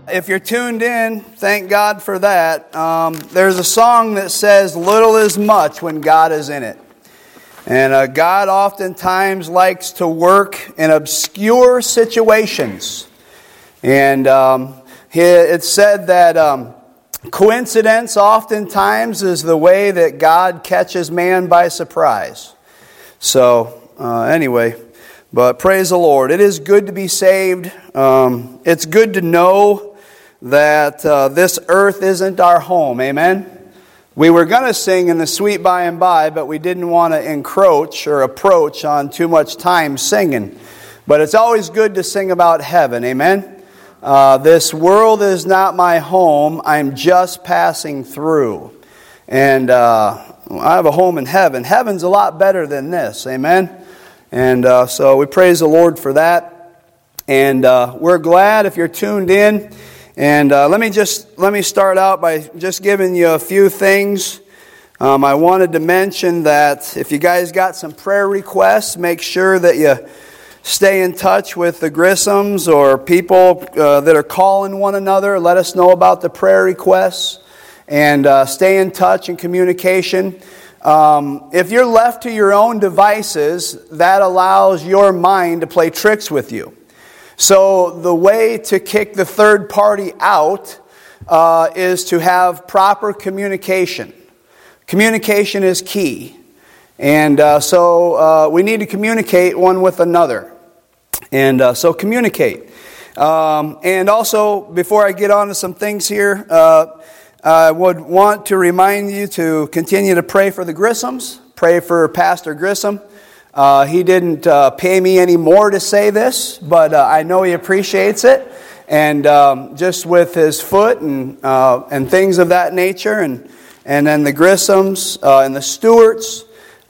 If you're tuned in, thank God for that. There's a song that says, "Little is much when God is in it." And God oftentimes likes to work in obscure situations. And it's said that coincidence oftentimes is the way that God catches man by surprise. So, anyway, but praise the Lord. It is good to be saved. It's good to know that this earth isn't our home. Amen? We were going to sing in the sweet by and by, but we didn't want to encroach or approach on too much time singing. But it's always good to sing about heaven. Amen? This world is not my home. I'm just passing through. And I have a home in heaven. Heaven's a lot better than this. Amen? And so we praise the Lord for that. And we're glad if you're tuned in. And let me start out by just giving you a few things. I wanted to mention that if you guys got some prayer requests, make sure that you stay in touch with the Grissams or people that are calling one another. Let us know about the prayer requests and stay in touch and communication. If you're left to your own devices, that allows your mind to play tricks with you. So the way to kick the third party out is to have proper communication. Communication is key. And so we need to communicate one with another. And so communicate. And also, before I get on to some things here, I would want to remind you to continue to pray for the Grissams. Pray for Pastor Grissom. He didn't pay me any more to say this, but I know he appreciates it. And just with his foot and things of that nature, and then the Grissams and the Stewarts,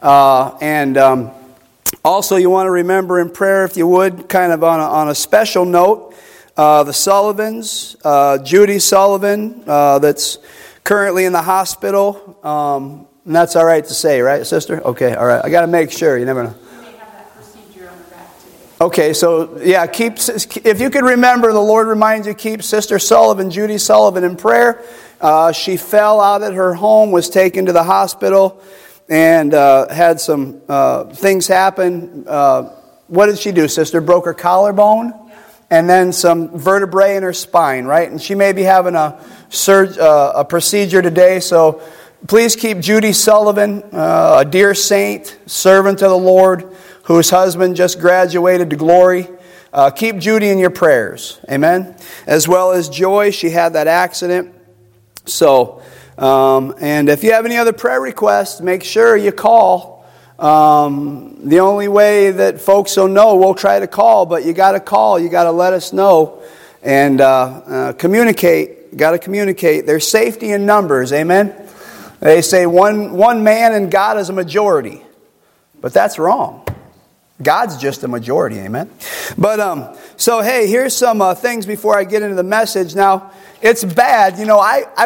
and also you want to remember in prayer, if you would, kind of on a special note, the Sullivans, Judy Sullivan, that's currently in the hospital. And that's all right to say, right, sister? Okay, all right. I got to make sure. You never know. You may have that procedure on the back today. Okay, so yeah, if you could remember, the Lord reminds you, keep Sister Sullivan, Judy Sullivan, in prayer. She fell out at her home, was taken to the hospital, and had some things happen. What did she do, sister? Broke her collarbone? Yeah. And then some vertebrae in her spine, right? And she may be having a procedure today, so please keep Judy Sullivan, a dear saint, servant of the Lord, whose husband just graduated to glory. Keep Judy in your prayers. Amen? As well as Joy, she had that accident. So, and if you have any other prayer requests, make sure you call. The only way that folks will know, we'll try to call, but you got to call. You got to let us know and communicate. You got to communicate. There's safety in numbers. Amen? They say one man and God is a majority. But that's wrong. God's just a majority, amen? But, so hey, here's some things before I get into the message. Now, it's bad. You know,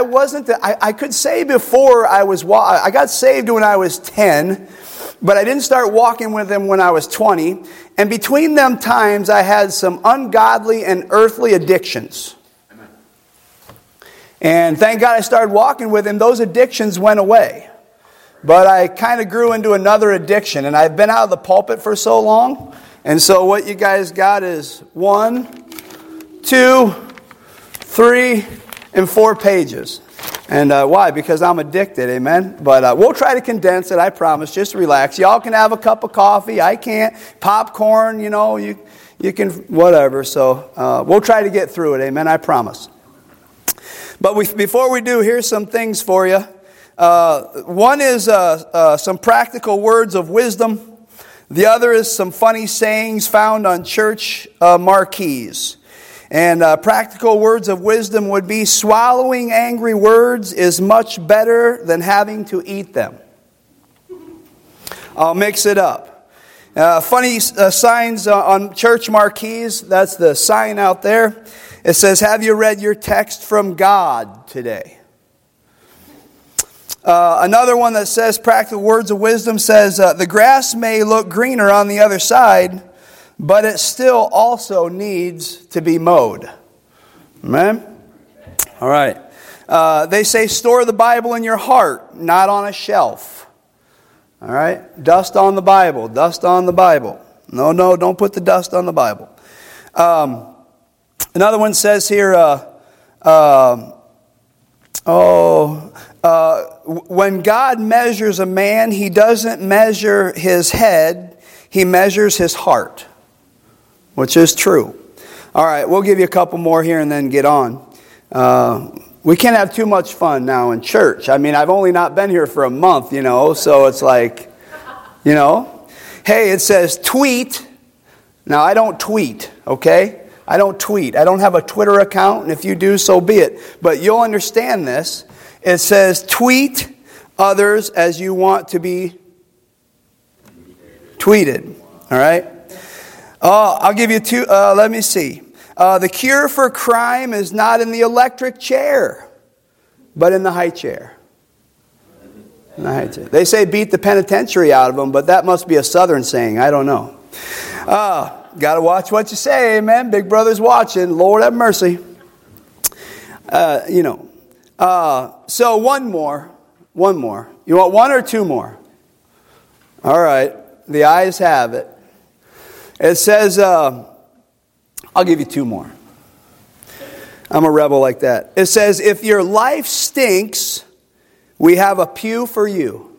I could say before I got saved when I was 10, but I didn't start walking with Him when I was 20. And between them times, I had some ungodly and earthly addictions. And thank God I started walking with Him. Those addictions went away. But I kind of grew into another addiction. And I've been out of the pulpit for so long. And so what you guys got is 1, 2, 3, and 4 pages. And why? Because I'm addicted, amen? But we'll try to condense it, I promise. Just relax. Y'all can have a cup of coffee. I can't. Popcorn, you know, you can, whatever. So we'll try to get through it, amen? I promise. But before we do, here's some things for you. One is some practical words of wisdom. The other is some funny sayings found on church marquees. And practical words of wisdom would be, swallowing angry words is much better than having to eat them. I'll mix it up. Funny signs on church marquees. That's the sign out there. It says, have you read your text from God today? Another one that says, practical words of wisdom says, the grass may look greener on the other side, but it still also needs to be mowed. Amen? All right. They say store the Bible in your heart, not on a shelf. All right. Dust on the Bible. Dust on the Bible. No, don't put the dust on the Bible. Another one says here, when God measures a man, He doesn't measure his head, He measures his heart, which is true. All right, we'll give you a couple more here and then get on. We can't have too much fun now in church. I mean, I've only not been here for a month, so it's like, Hey, it says tweet. Now, I don't tweet, okay? I don't tweet. I don't have a Twitter account, and if you do, so be it. But you'll understand this. It says tweet others as you want to be tweeted. All right? I'll give you two. Let me see. The cure for crime is not in the electric chair, but in the high chair. In the high chair. They say beat the penitentiary out of them, but that must be a Southern saying. I don't know. Got to watch what you say, amen. Big brother's watching. Lord have mercy. So one more. You want one or two more? All right. The ayes have it. It says, I'll give you two more. I'm a rebel like that. It says, if your life stinks, we have a pew for you.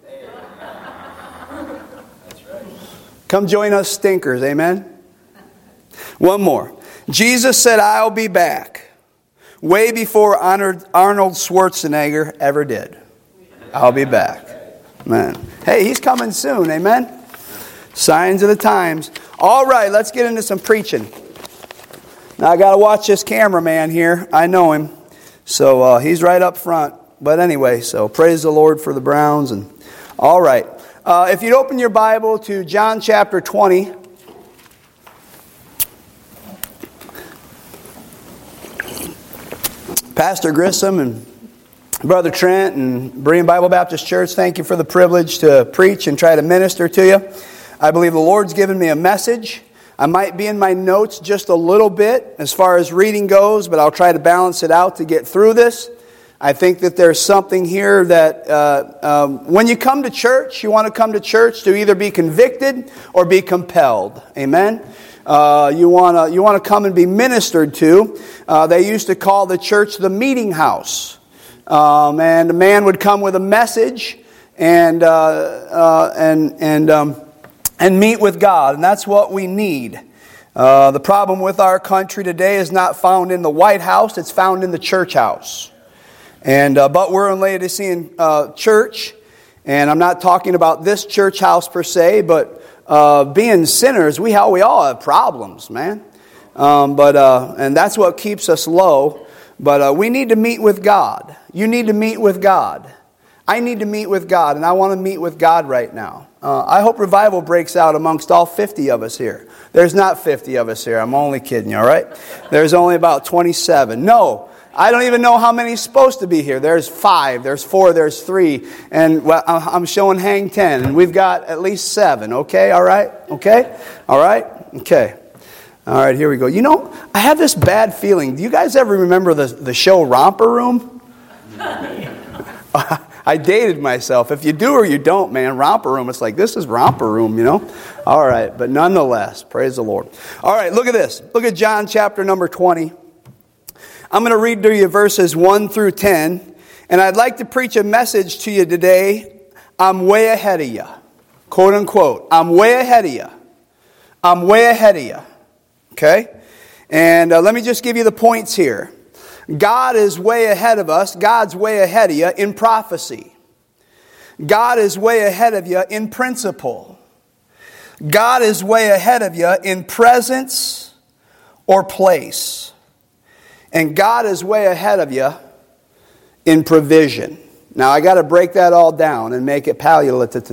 That's right. Come join us stinkers, amen? One more. Jesus said, I'll be back. Way before Arnold Schwarzenegger ever did. I'll be back. Man. Hey, He's coming soon, amen? Signs of the times. All right, let's get into some preaching. Now, I got to watch this cameraman here. I know him. So, he's right up front. But anyway, so praise the Lord for the Browns. And all right. If you'd open your Bible to John chapter 20. Pastor Grissom and Brother Trent and Berean Bible Baptist Church, thank you for the privilege to preach and try to minister to you. I believe the Lord's given me a message. I might be in my notes just a little bit as far as reading goes, but I'll try to balance it out to get through this. I think that there's something here that when you come to church, you want to come to church to either be convicted or be compelled. Amen? You want to come and be ministered to. They used to call the church the meeting house. And a man would come with a message and meet with God. And that's what we need. The problem with our country today is not found in the White House. It's found in the church house. But we're in Laodicean church. And I'm not talking about this church house per se, but being sinners, we all have problems, man. And that's what keeps us low. But we need to meet with God. You need to meet with God. I need to meet with God, and I want to meet with God right now. I hope revival breaks out amongst all 50 of us here. There's not 50 of us here. I'm only kidding you, all right? There's only about 27. No, I don't even know how many is supposed to be here. There's 5, there's 4, there's 3, and I'm showing hang 10, and we've got at least 7, okay? All right? Okay? All right? Okay. All right, here we go. I have this bad feeling. Do you guys ever remember the show Romper Room? I dated myself. If you do or you don't, man, Romper Room, it's like, this is Romper Room, All right, but nonetheless, praise the Lord. All right, look at this. Look at John chapter number 20. I'm going to read to you verses 1 through 10, and I'd like to preach a message to you today. I'm way ahead of you. Quote unquote. I'm way ahead of you. I'm way ahead of you. Okay? And let me just give you the points here. God is way ahead of us. God's way ahead of you in prophecy. God is way ahead of you in principle. God is way ahead of you in presence or place. And God is way ahead of you in provision. Now, I got to break that all down and make it palliative,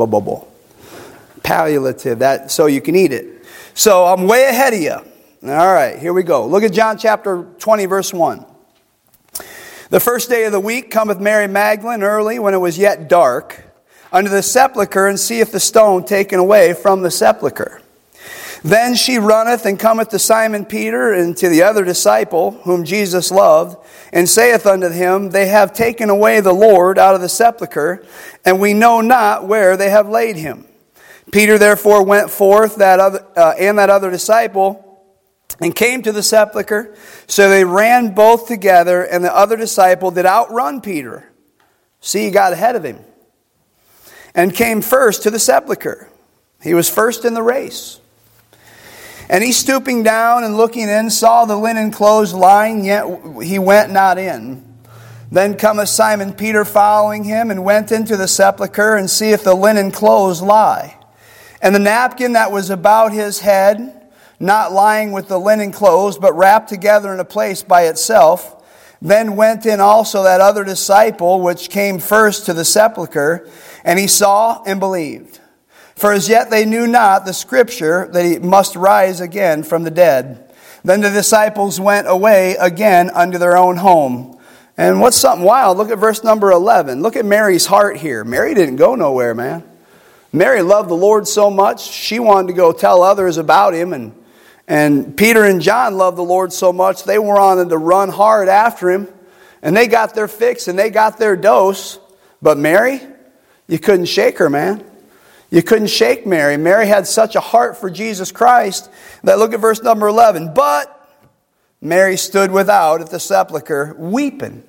that so you can eat it. So I'm way ahead of you. All right, here we go. Look at John chapter 20, verse 1. The first day of the week cometh Mary Magdalene early, when it was yet dark, unto the sepulchre, and seeth the stone taken away from the sepulchre. Then she runneth and cometh to Simon Peter and to the other disciple, whom Jesus loved, and saith unto him, They have taken away the Lord out of the sepulchre, and we know not where they have laid him. Peter therefore went forth, that other disciple, and came to the sepulchre. So they ran both together, and the other disciple did outrun Peter. See, he got ahead of him, and came first to the sepulchre. He was first in the race. And he, stooping down and looking in, saw the linen clothes lying, yet he went not in. Then cometh Simon Peter following him, and went into the sepulchre, and seeth the linen clothes lie. And the napkin that was about his head, not lying with the linen clothes, but wrapped together in a place by itself. Then went in also that other disciple, which came first to the sepulchre, and he saw and believed. For as yet they knew not the scripture that he must rise again from the dead. Then the disciples went away again unto their own home. And what's something wild? Look at verse number 11. Look at Mary's heart here. Mary didn't go nowhere, man. Mary loved the Lord so much, she wanted to go tell others about him. And Peter and John loved the Lord so much, they wanted to run hard after him. And they got their fix and they got their dose. But Mary, you couldn't shake her, man. You couldn't shake Mary. Mary had such a heart for Jesus Christ that, look at verse number 11. But Mary stood without at the sepulchre, weeping.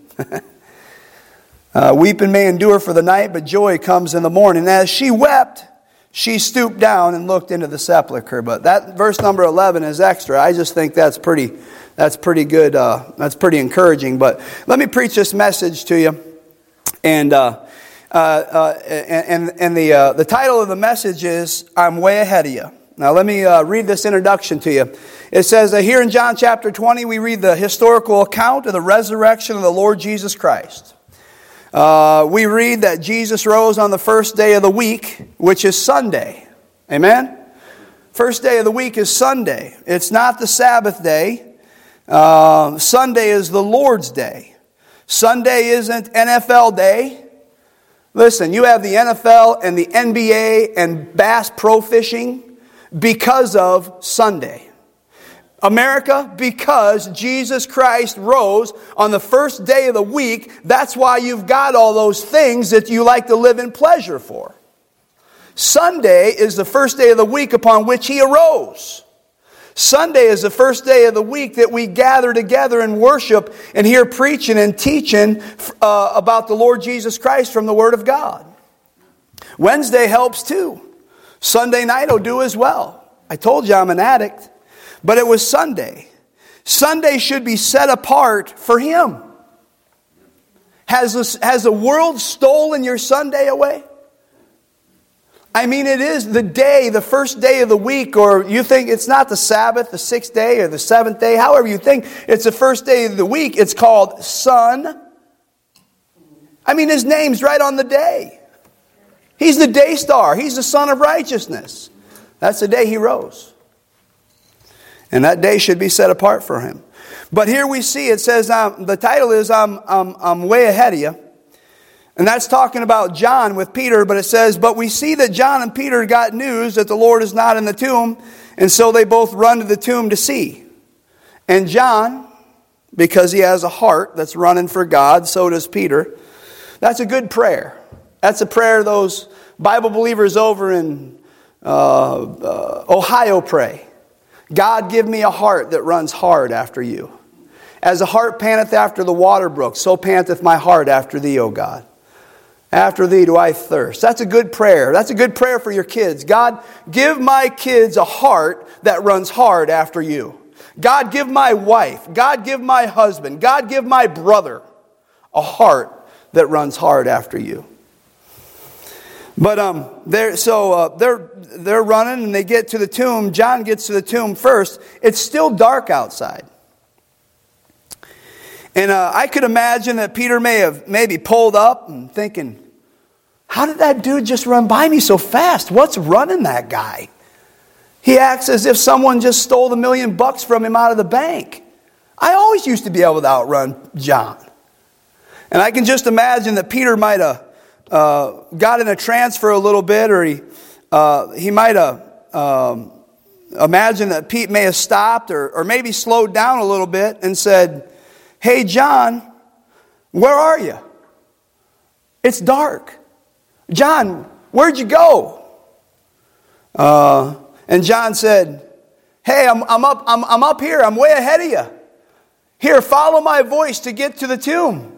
Weeping may endure for the night, but joy comes in the morning. As she wept, she stooped down and looked into the sepulchre. But that verse number 11 is extra. I just think that's pretty good. That's pretty encouraging. But let me preach this message to you. And the title of the message is, I'm way ahead of you. Now let me read this introduction to you. It says that here in John chapter 20, we read the historical account of the resurrection of the Lord Jesus Christ. We read that Jesus rose on the first day of the week, which is Sunday. Amen? First day of the week is Sunday. It's not the Sabbath day. Sunday is the Lord's day. Sunday isn't NFL day. Listen, you have the NFL and the NBA and Bass Pro Fishing because of Sunday. America, because Jesus Christ rose on the first day of the week, that's why you've got all those things that you like to live in pleasure for. Sunday is the first day of the week upon which He arose. Sunday is the first day of the week that we gather together and worship and hear preaching and teaching about the Lord Jesus Christ from the Word of God. Wednesday helps too. Sunday night will do as well. I told you I'm an addict, but it was Sunday. Sunday should be set apart for Him. Has the world stolen your Sunday away? I mean, it is the day, the first day of the week, or you think it's not the Sabbath, the sixth day, or the seventh day, however you think, it's the first day of the week. It's called Sun. I mean, His name's right on the day. He's the day star. He's the Son of Righteousness. That's the day He rose. And that day should be set apart for Him. But here we see, it says, the title is, I'm way ahead of you. And that's talking about John with Peter, but it says, but we see that John and Peter got news that the Lord is not in the tomb, and so they both run to the tomb to see. And John, because he has a heart that's running for God, so does Peter. That's a good prayer. That's a prayer those Bible believers over in Ohio pray. God, give me a heart that runs hard after you. As a hart panteth after the water brook, so panteth my heart after thee, O God. After thee do I thirst. That's a good prayer. That's a good prayer for your kids. God, give my kids a heart that runs hard after you. God, give my wife. God, give my husband. God, give my brother a heart that runs hard after you. But they're running and they get to the tomb. John gets to the tomb first. It's still dark outside. And I could imagine that Peter may have maybe pulled up and thinking, how did that dude just run by me so fast? What's running that guy? He acts as if someone just stole $1 million from him out of the bank. I always used to be able to outrun John. And I can just imagine that Peter might have got in a trance for a little bit, or he might have imagine that Pete may have stopped or maybe slowed down a little bit and said, "Hey, John, where are you? It's dark. John, where'd you go?" And John said, "Hey, I'm up here. I'm way ahead of you. Here, follow my voice to get to the tomb.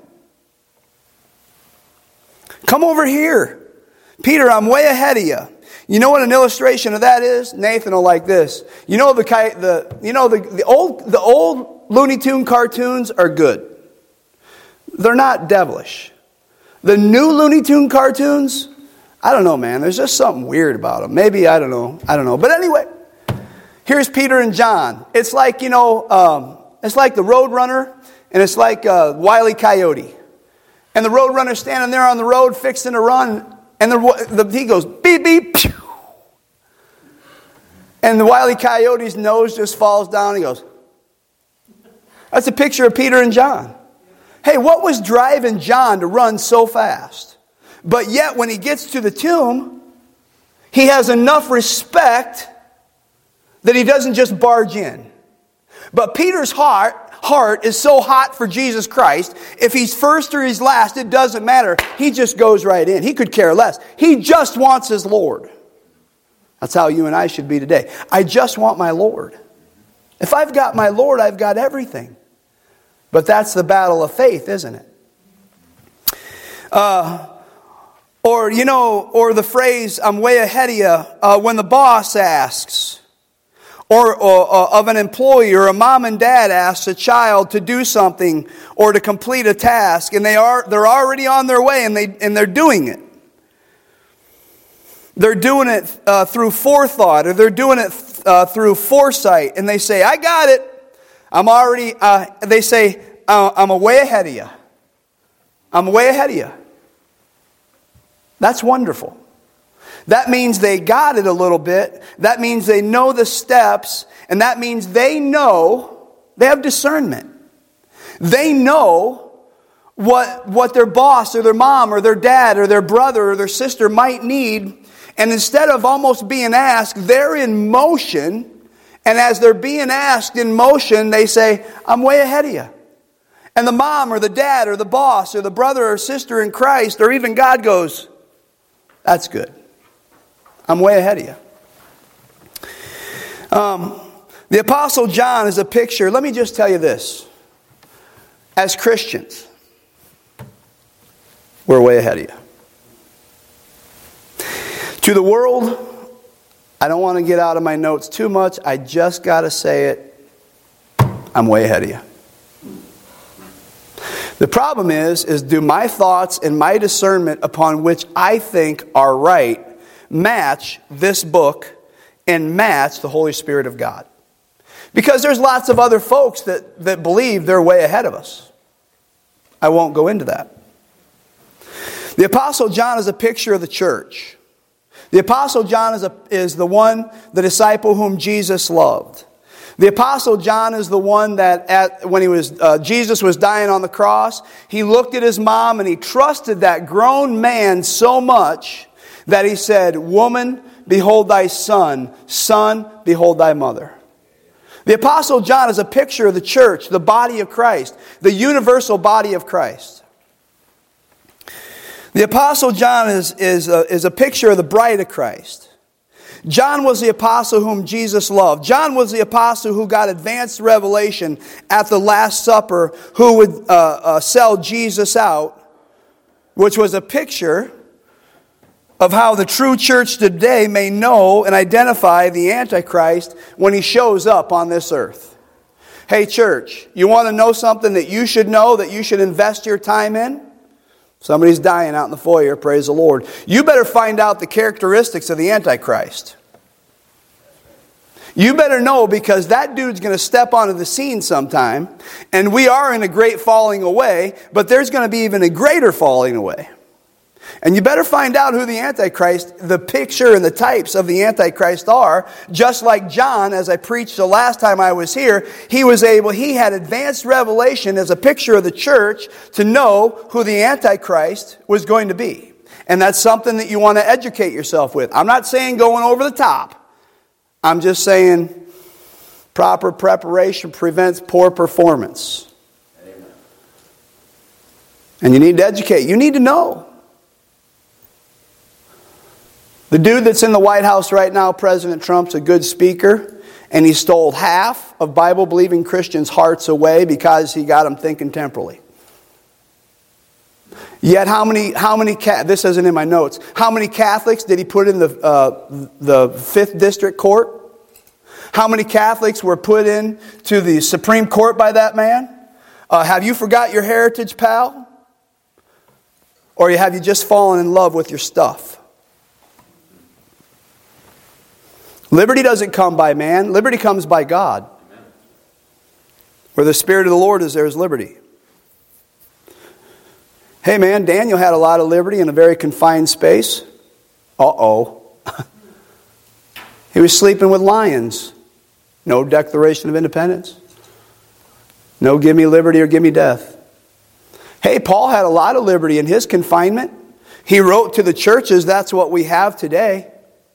Come over here. Peter, I'm way ahead of you." You know what an illustration of that is? Nathan will like this. You know the old Looney Tune cartoons are good. They're not devilish. The new Looney Tune cartoons, I don't know, man. There's just something weird about them. Maybe, I don't know. But anyway, here's Peter and John. It's like, it's like the Roadrunner, and it's like Wile E. Coyote. And the Roadrunner's standing there on the road fixing to run, and he goes, beep, beep, pew. And the Wile E. Coyote's nose just falls down. He goes. That's a picture of Peter and John. Hey, what was driving John to run so fast? But yet when he gets to the tomb, he has enough respect that he doesn't just barge in. But Peter's heart is so hot for Jesus Christ, if he's first or he's last, it doesn't matter. He just goes right in. He could care less. He just wants his Lord. That's how you and I should be today. I just want my Lord. If I've got my Lord, I've got everything. But that's the battle of faith, isn't it? Or the phrase, "I'm way ahead of you," when the boss asks, or of an employee, or a mom and dad asks a child to do something or to complete a task, and they're already on their way, and they're doing it. They're doing it through forethought, or they're doing it through foresight, and they say, "I got it. They say, I'm way ahead of you. I'm way ahead of you." That's wonderful. That means they got it a little bit. That means they know the steps. And that means they have discernment. They know what their boss or their mom or their dad or their brother or their sister might need. And instead of almost being asked, they're in motion. And as they're being asked in motion, they say, "I'm way ahead of you." And the mom or the dad or the boss or the brother or sister in Christ or even God goes, "That's good. I'm way ahead of you." The Apostle John is a picture. Let me just tell you this. As Christians, we're way ahead of you. To the world, I don't want to get out of my notes too much. I just got to say it. I'm way ahead of you. The problem is do my thoughts and my discernment upon which I think are right match this book and match the Holy Spirit of God? Because there's lots of other folks that believe they're way ahead of us. I won't go into that. The Apostle John is a picture of the church. The Apostle John is the disciple whom Jesus loved. The Apostle John is the one that when Jesus was dying on the cross, he looked at his mom and he trusted that grown man so much that he said, "Woman, behold thy son. Son, behold thy mother." The Apostle John is a picture of the church, the body of Christ, the universal body of Christ. The Apostle John is a picture of the bride of Christ. John was the apostle whom Jesus loved. John was the apostle who got advanced revelation at the Last Supper, who would sell Jesus out, which was a picture of how the true church today may know and identify the Antichrist when he shows up on this earth. Hey church, you want to know something that you should know, that you should invest your time in? Somebody's dying out in the foyer, praise the Lord. You better find out the characteristics of the Antichrist. You better know, because that dude's going to step onto the scene sometime, and we are in a great falling away, but there's going to be even a greater falling away. And you better find out who the Antichrist, the picture and the types of the Antichrist are. Just like John, as I preached the last time I was here, he had advanced revelation as a picture of the church to know who the Antichrist was going to be. And that's something that you want to educate yourself with. I'm not saying going over the top. I'm just saying proper preparation prevents poor performance. Amen. And you need to educate. You need to know. The dude that's in the White House right now, President Trump's a good speaker, and he stole half of Bible-believing Christians' hearts away because he got them thinking temporally. Yet this isn't in my notes, how many Catholics did he put in the 5th District Court? How many Catholics were put in to the Supreme Court by that man? Have you forgot your heritage, pal? Or have you just fallen in love with your stuff? Liberty doesn't come by man. Liberty comes by God. Amen. Where the Spirit of the Lord is, there is liberty. Hey man, Daniel had a lot of liberty in a very confined space. Uh-oh. He was sleeping with lions. No Declaration of Independence. No give me liberty or give me death. Hey, Paul had a lot of liberty in his confinement. He wrote to the churches, that's what we have today.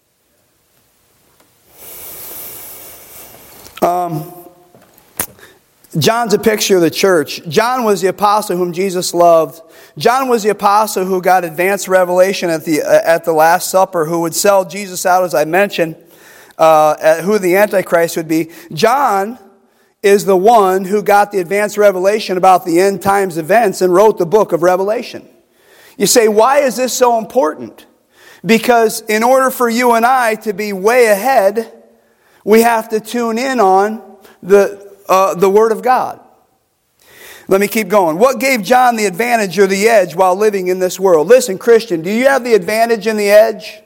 John's a picture of the church. John was the apostle whom Jesus loved. John was the apostle who got advanced revelation at the Last Supper, who would sell Jesus out, as I mentioned, who the Antichrist would be. John is the one who got the advanced revelation about the end times events and wrote the book of Revelation. You say, why is this so important? Because in order for you and I to be way ahead, we have to tune in on the Word of God. Let me keep going. What gave John the advantage or the edge while living in this world? Listen, Christian, do you have the advantage and the edge?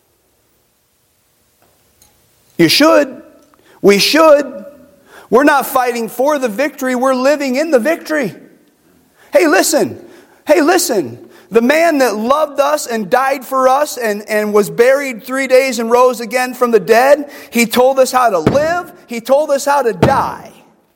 You should. We should. We're not fighting for the victory. We're living in the victory. Hey, listen. The man that loved us and died for us and was buried 3 days and rose again from the dead, he told us how to live. He told us how to die.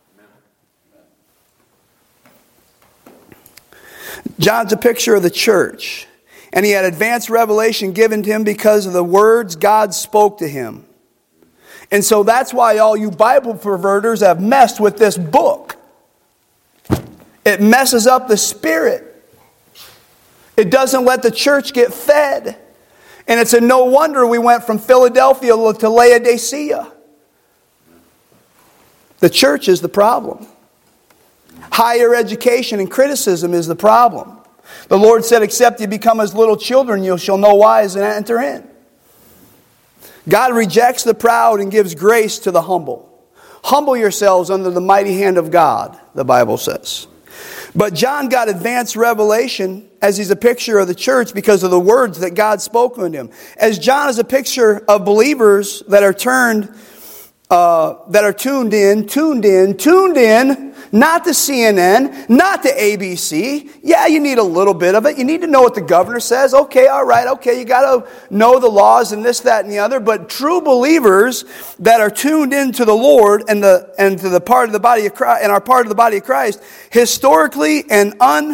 John's a picture of the church. And he had advanced revelation given to him because of the words God spoke to him. And so that's why all you Bible perverters have messed with this book. It messes up the spirit. It doesn't let the church get fed. And it's a no wonder we went from Philadelphia to Laodicea. The church is the problem. Higher education and criticism is the problem. The Lord said, except you become as little children, you shall know wise and enter in. God rejects the proud and gives grace to the humble. Humble yourselves under the mighty hand of God, the Bible says. But John got advanced revelation as he's a picture of the church because of the words that God spoke unto him. As John is a picture of believers that are tuned in, not to CNN, not to ABC. Yeah, you need a little bit of it. You need to know what the governor says. Okay, all right, okay, you got to know the laws and this, that, and the other. But true believers that are tuned into the Lord and to the part of the body of Christ, and are part of the body of Christ, historically and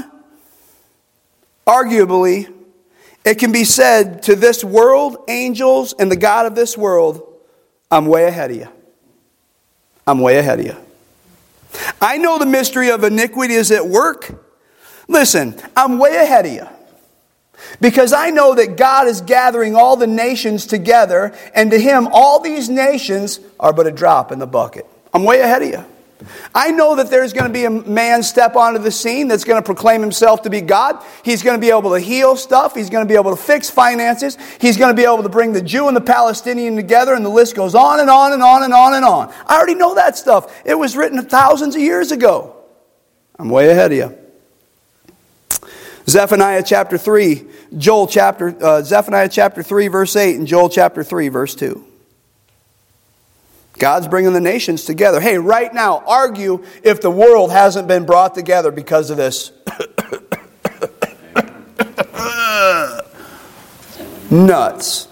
unarguably, it can be said to this world, angels, and the God of this world, I'm way ahead of you. I'm way ahead of you. I know the mystery of iniquity is at work. Listen, I'm way ahead of you. Because I know that God is gathering all the nations together, and to Him all these nations are but a drop in the bucket. I'm way ahead of you. I know that there's going to be a man step onto the scene that's going to proclaim himself to be God. He's going to be able to heal stuff. He's going to be able to fix finances. He's going to be able to bring the Jew and the Palestinian together, and the list goes on and on and on and on and on. I already know that stuff. It was written thousands of years ago. I'm way ahead of you. Zephaniah chapter 3, Zephaniah chapter 3 verse 8 and Joel chapter 3 verse 2. God's bringing the nations together. Hey, right now, argue if the world hasn't been brought together because of this. Nuts.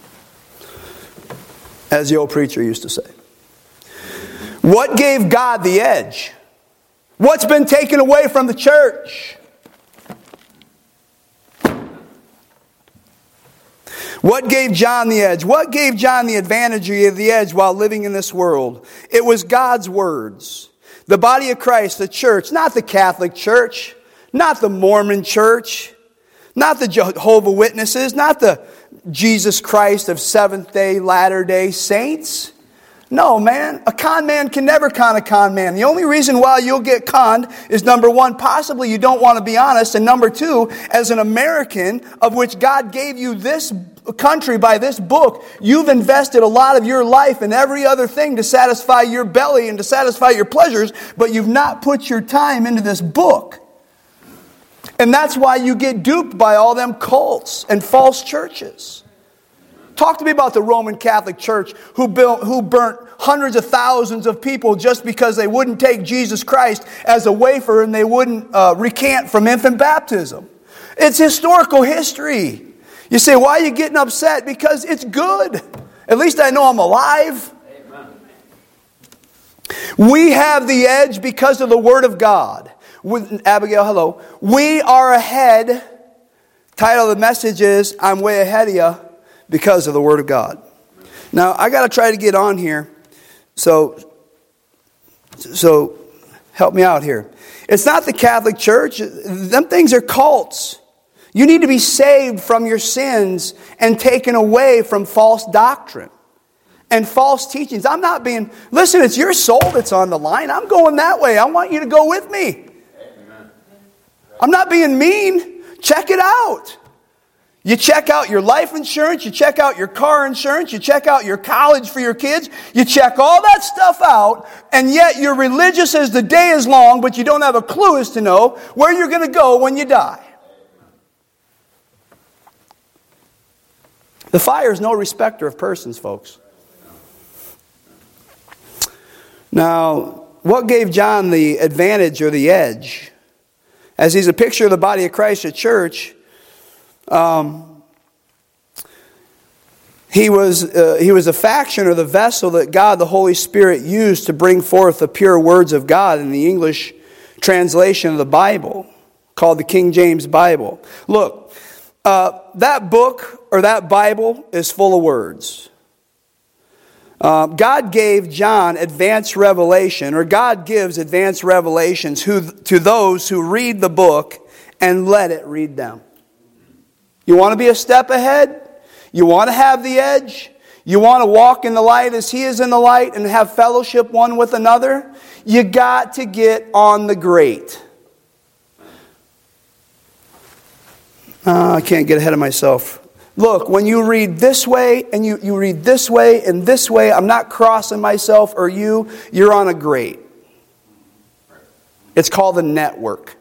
As the old preacher used to say. What gave God the edge? What's been taken away from the church? What gave John the edge? What gave John the advantage of the edge while living in this world? It was God's words. The body of Christ, the church, not the Catholic Church, not the Mormon Church, not the Jehovah's Witnesses, not the Jesus Christ of Seventh-day, Latter-day Saints. No, man. A con man can never con a con man. The only reason why you'll get conned is, number one, possibly you don't want to be honest. And number two, as an American, of which God gave you this country by this book, you've invested a lot of your life and every other thing to satisfy your belly and to satisfy your pleasures, but you've not put your time into this book. And that's why you get duped by all them cults and false churches. Talk to me about the Roman Catholic Church who burnt hundreds of thousands of people just because they wouldn't take Jesus Christ as a wafer and they wouldn't recant from infant baptism. It's historical history. You say, why are you getting upset? Because it's good. At least I know I'm alive. Amen. We have the edge because of the Word of God. With Abigail, hello. We are ahead. Title of the message is, I'm way ahead of you. Because of the Word of God. Now, I got to try to get on here. So help me out here. It's not the Catholic Church. Them things are cults. You need to be saved from your sins and taken away from false doctrine and false teachings. Listen, it's your soul that's on the line. I'm going that way. I want you to go with me. Amen. I'm not being mean. Check it out. You check out your life insurance, you check out your car insurance, you check out your college for your kids, you check all that stuff out, and yet you're religious as the day is long, but you don't have a clue as to know where you're going to go when you die. The fire is no respecter of persons, folks. Now, what gave John the advantage or the edge? As he's a picture of the body of Christ at church, he was a faction or the vessel that God the Holy Spirit used to bring forth the pure words of God in the English translation of the Bible, called the King James Bible. Look, that book or that Bible is full of words. God gave John advanced revelation, or God gives advanced revelations to those who read the book and let it read them. You want to be a step ahead? You want to have the edge? You want to walk in the light as He is in the light and have fellowship one with another? You got to get on the grate. I can't get ahead of myself. Look, when you read this way and you read this way and this way, I'm not crossing myself or you're on a grate. It's called a network.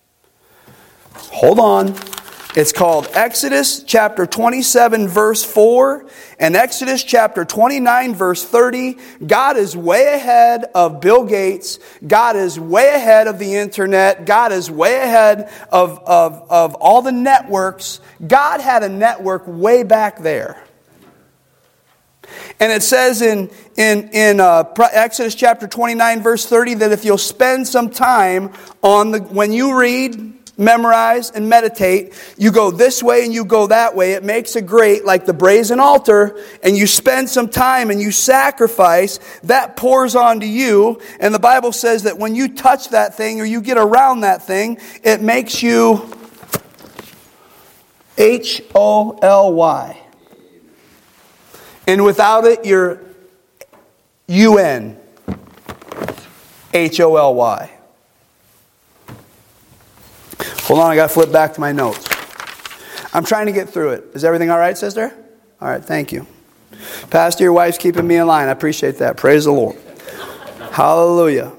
Hold on. It's called Exodus chapter 27 verse 4 and Exodus chapter 29 verse 30. God is way ahead of Bill Gates. God is way ahead of the internet. God is way ahead of all the networks. God had a network way back there. And it says in Exodus chapter 29 verse 30 that if you'll spend some time when you read, memorize, and meditate, you go this way and you go that way. It makes a grate like the brazen altar, and you spend some time and you sacrifice, that pours onto you. And the Bible says that when you touch that thing or you get around that thing, it makes you HOLY. And without it, you're UNHOLY. Hold on, I got to flip back to my notes. I'm trying to get through it. Is everything all right, sister? All right, thank you. Pastor, your wife's keeping me in line. I appreciate that. Praise the Lord. Hallelujah.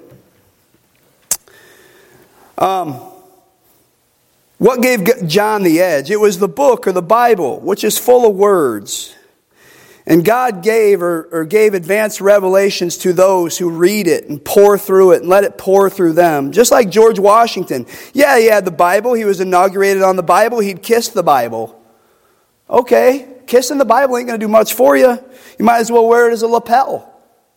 What gave John the edge? It was the book or the Bible, which is full of words. And God gave advanced revelations to those who read it and pour through it and let it pour through them. Just like George Washington. Yeah, he had the Bible. He was inaugurated on the Bible. He'd kissed the Bible. Okay, kissing the Bible ain't going to do much for you. You might as well wear it as a lapel.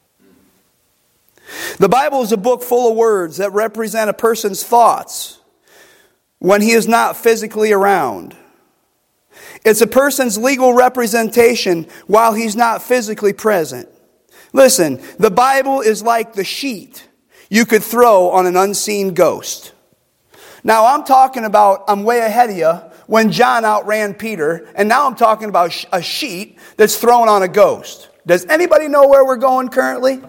The Bible is a book full of words that represent a person's thoughts when he is not physically around. It's a person's legal representation while he's not physically present. Listen, the Bible is like the sheet you could throw on an unseen ghost. Now I'm way ahead of you when John outran Peter, and now I'm talking about a sheet that's thrown on a ghost. Does anybody know where we're going currently?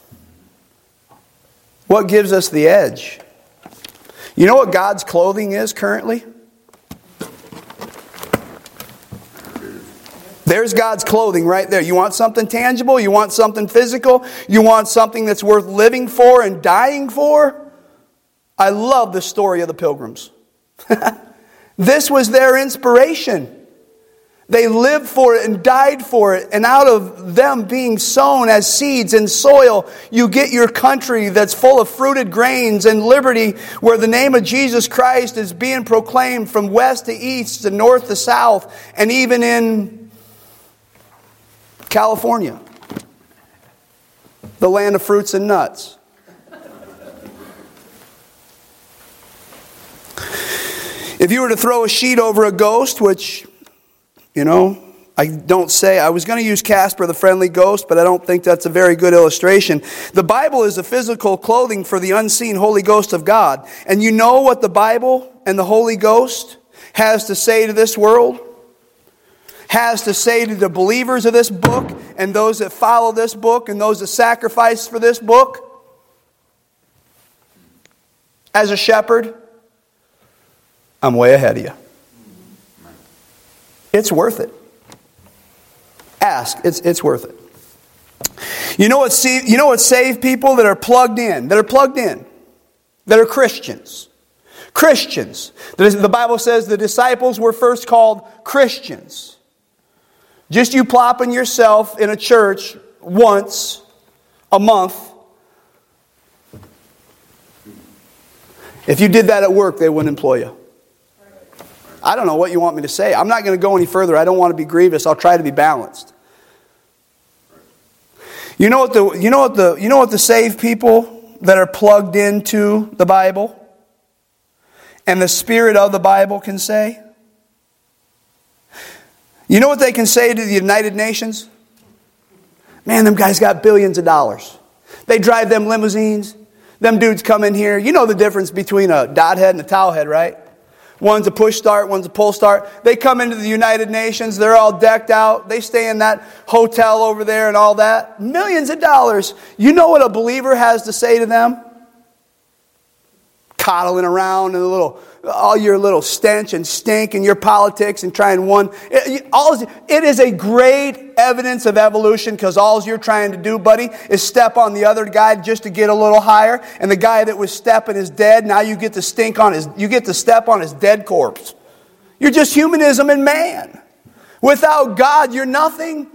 What gives us the edge? You know what God's clothing is currently? There's God's clothing right there. You want something tangible? You want something physical? You want something that's worth living for and dying for? I love the story of the Pilgrims. This was their inspiration. They lived for it and died for it. And out of them being sown as seeds in soil, you get your country that's full of fruited grains and liberty, where the name of Jesus Christ is being proclaimed from west to east and north to south, and even in California, the land of fruits and nuts. If you were to throw a sheet over a ghost, which, I don't say, I was going to use Casper the Friendly Ghost, but I don't think that's a very good illustration. The Bible is a physical clothing for the unseen Holy Ghost of God. And you know what the Bible and the Holy Ghost has to say to this world? Has to say to the believers of this book and those that follow this book and those that sacrifice for this book? As a shepherd, I'm way ahead of you. It's worth it. Ask. It's worth it. You know what saved people that are plugged in? That are Christians. Christians. The Bible says the disciples were first called Christians. Just you plopping yourself in a church once a month. If you did that at work, they wouldn't employ you. I don't know what you want me to say. I'm not going to go any further. I don't want to be grievous. I'll try to be balanced. You know what the saved people that are plugged into the Bible and the spirit of the Bible can say? You know what they can say to the United Nations? Man, them guys got billions of dollars. They drive them limousines. Them dudes come in here. You know the difference between a dot head and a towel head, right? One's a push start, one's a pull start. They come into the United Nations, they're all decked out. They stay in that hotel over there and all that. Millions of dollars. You know what a believer has to say to them? Coddling around and all your little stench and stink and your politics and trying one. It is a great evidence of evolution, because all you're trying to do, buddy, is step on the other guy just to get a little higher. And the guy that was stepping is dead. Now you get to step on his dead corpse. You're just humanism in man. Without God, you're nothing.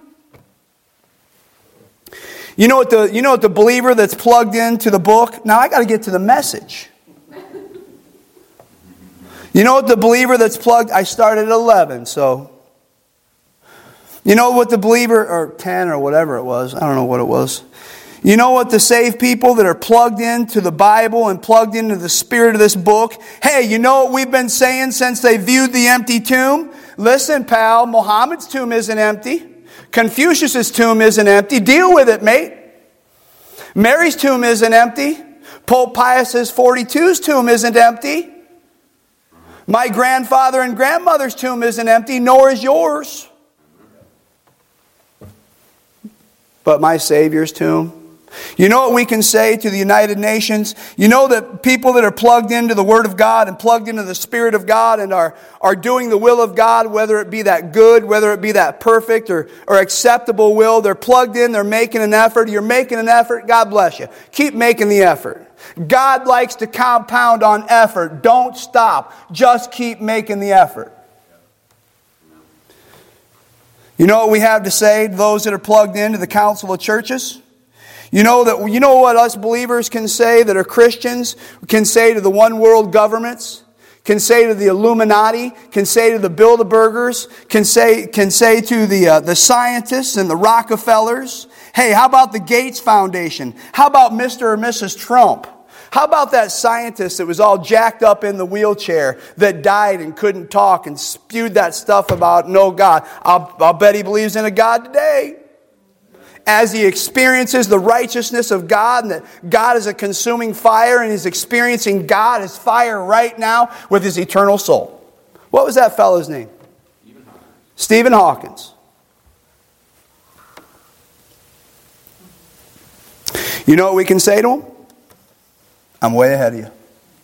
You know what the believer that's plugged into the book? Now I got to get to the message. You know what the believer that's plugged... I started at 11, so... You know what the believer... Or 10 or whatever it was. I don't know what it was. You know what the saved people that are plugged into the Bible and plugged into the spirit of this book... Hey, you know what we've been saying since they viewed the empty tomb? Listen, pal, Muhammad's tomb isn't empty. Confucius' tomb isn't empty. Deal with it, mate. Mary's tomb isn't empty. Pope Pius 42's tomb isn't empty. My grandfather and grandmother's tomb isn't empty, nor is yours. But my Savior's tomb. You know what we can say to the United Nations? You know that people that are plugged into the Word of God and plugged into the Spirit of God and are doing the will of God, whether it be that good, whether it be that perfect or acceptable will, they're plugged in, they're making an effort. You're making an effort, God bless you. Keep making the effort. God likes to compound on effort. Don't stop. Just keep making the effort. You know what we have to say to those that are plugged into the Council of Churches? You know what us believers can say that are Christians, can say to the one world governments, can say to the Illuminati, can say to the Bilderbergers, can say to the scientists and the Rockefellers. Hey, how about the Gates Foundation? How about Mr. or Mrs. Trump? How about that scientist that was all jacked up in the wheelchair that died and couldn't talk and spewed that stuff about no God? I'll bet he believes in a God today. As he experiences the righteousness of God and that God is a consuming fire and he's experiencing God as fire right now with his eternal soul. What was that fellow's name? Stephen Hawkins. You know what we can say to him? I'm way ahead of you.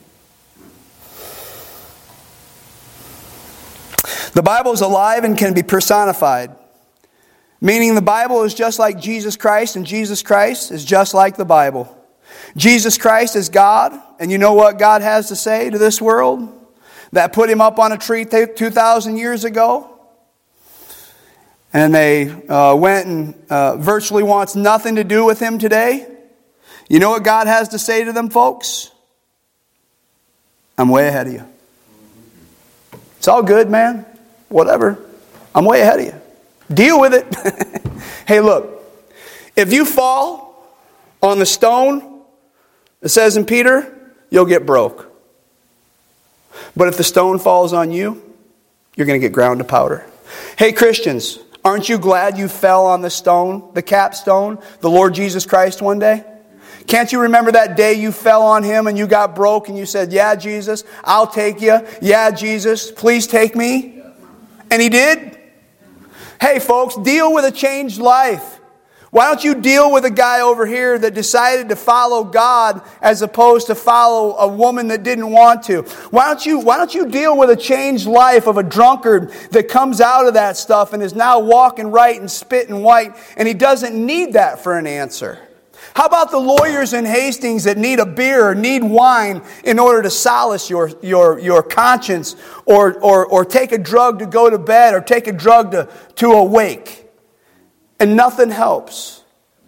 The Bible is alive and can be personified. Meaning the Bible is just like Jesus Christ and Jesus Christ is just like the Bible. Jesus Christ is God, and you know what God has to say to this world? That put him up on a tree 2,000 years ago. And they went and virtually wants nothing to do with him today. You know what God has to say to them, folks? I'm way ahead of you. It's all good, man. Whatever. I'm way ahead of you. Deal with it. Hey, look. If you fall on the stone, it says in Peter, you'll get broke. But if the stone falls on you, you're going to get ground to powder. Hey, Christians, aren't you glad you fell on the stone, the capstone, the Lord Jesus Christ one day? Can't you remember that day you fell on him and you got broke and you said, yeah, Jesus, I'll take you. Yeah, Jesus, please take me. And he did. Hey, folks, deal with a changed life. Why don't you deal with a guy over here that decided to follow God as opposed to follow a woman that didn't want to? Why don't you deal with a changed life of a drunkard that comes out of that stuff and is now walking right and spitting white, and he doesn't need that for an answer? How about the lawyers in Hastings that need a beer or need wine in order to solace your conscience or take a drug to go to bed or take a drug to awake? And nothing helps.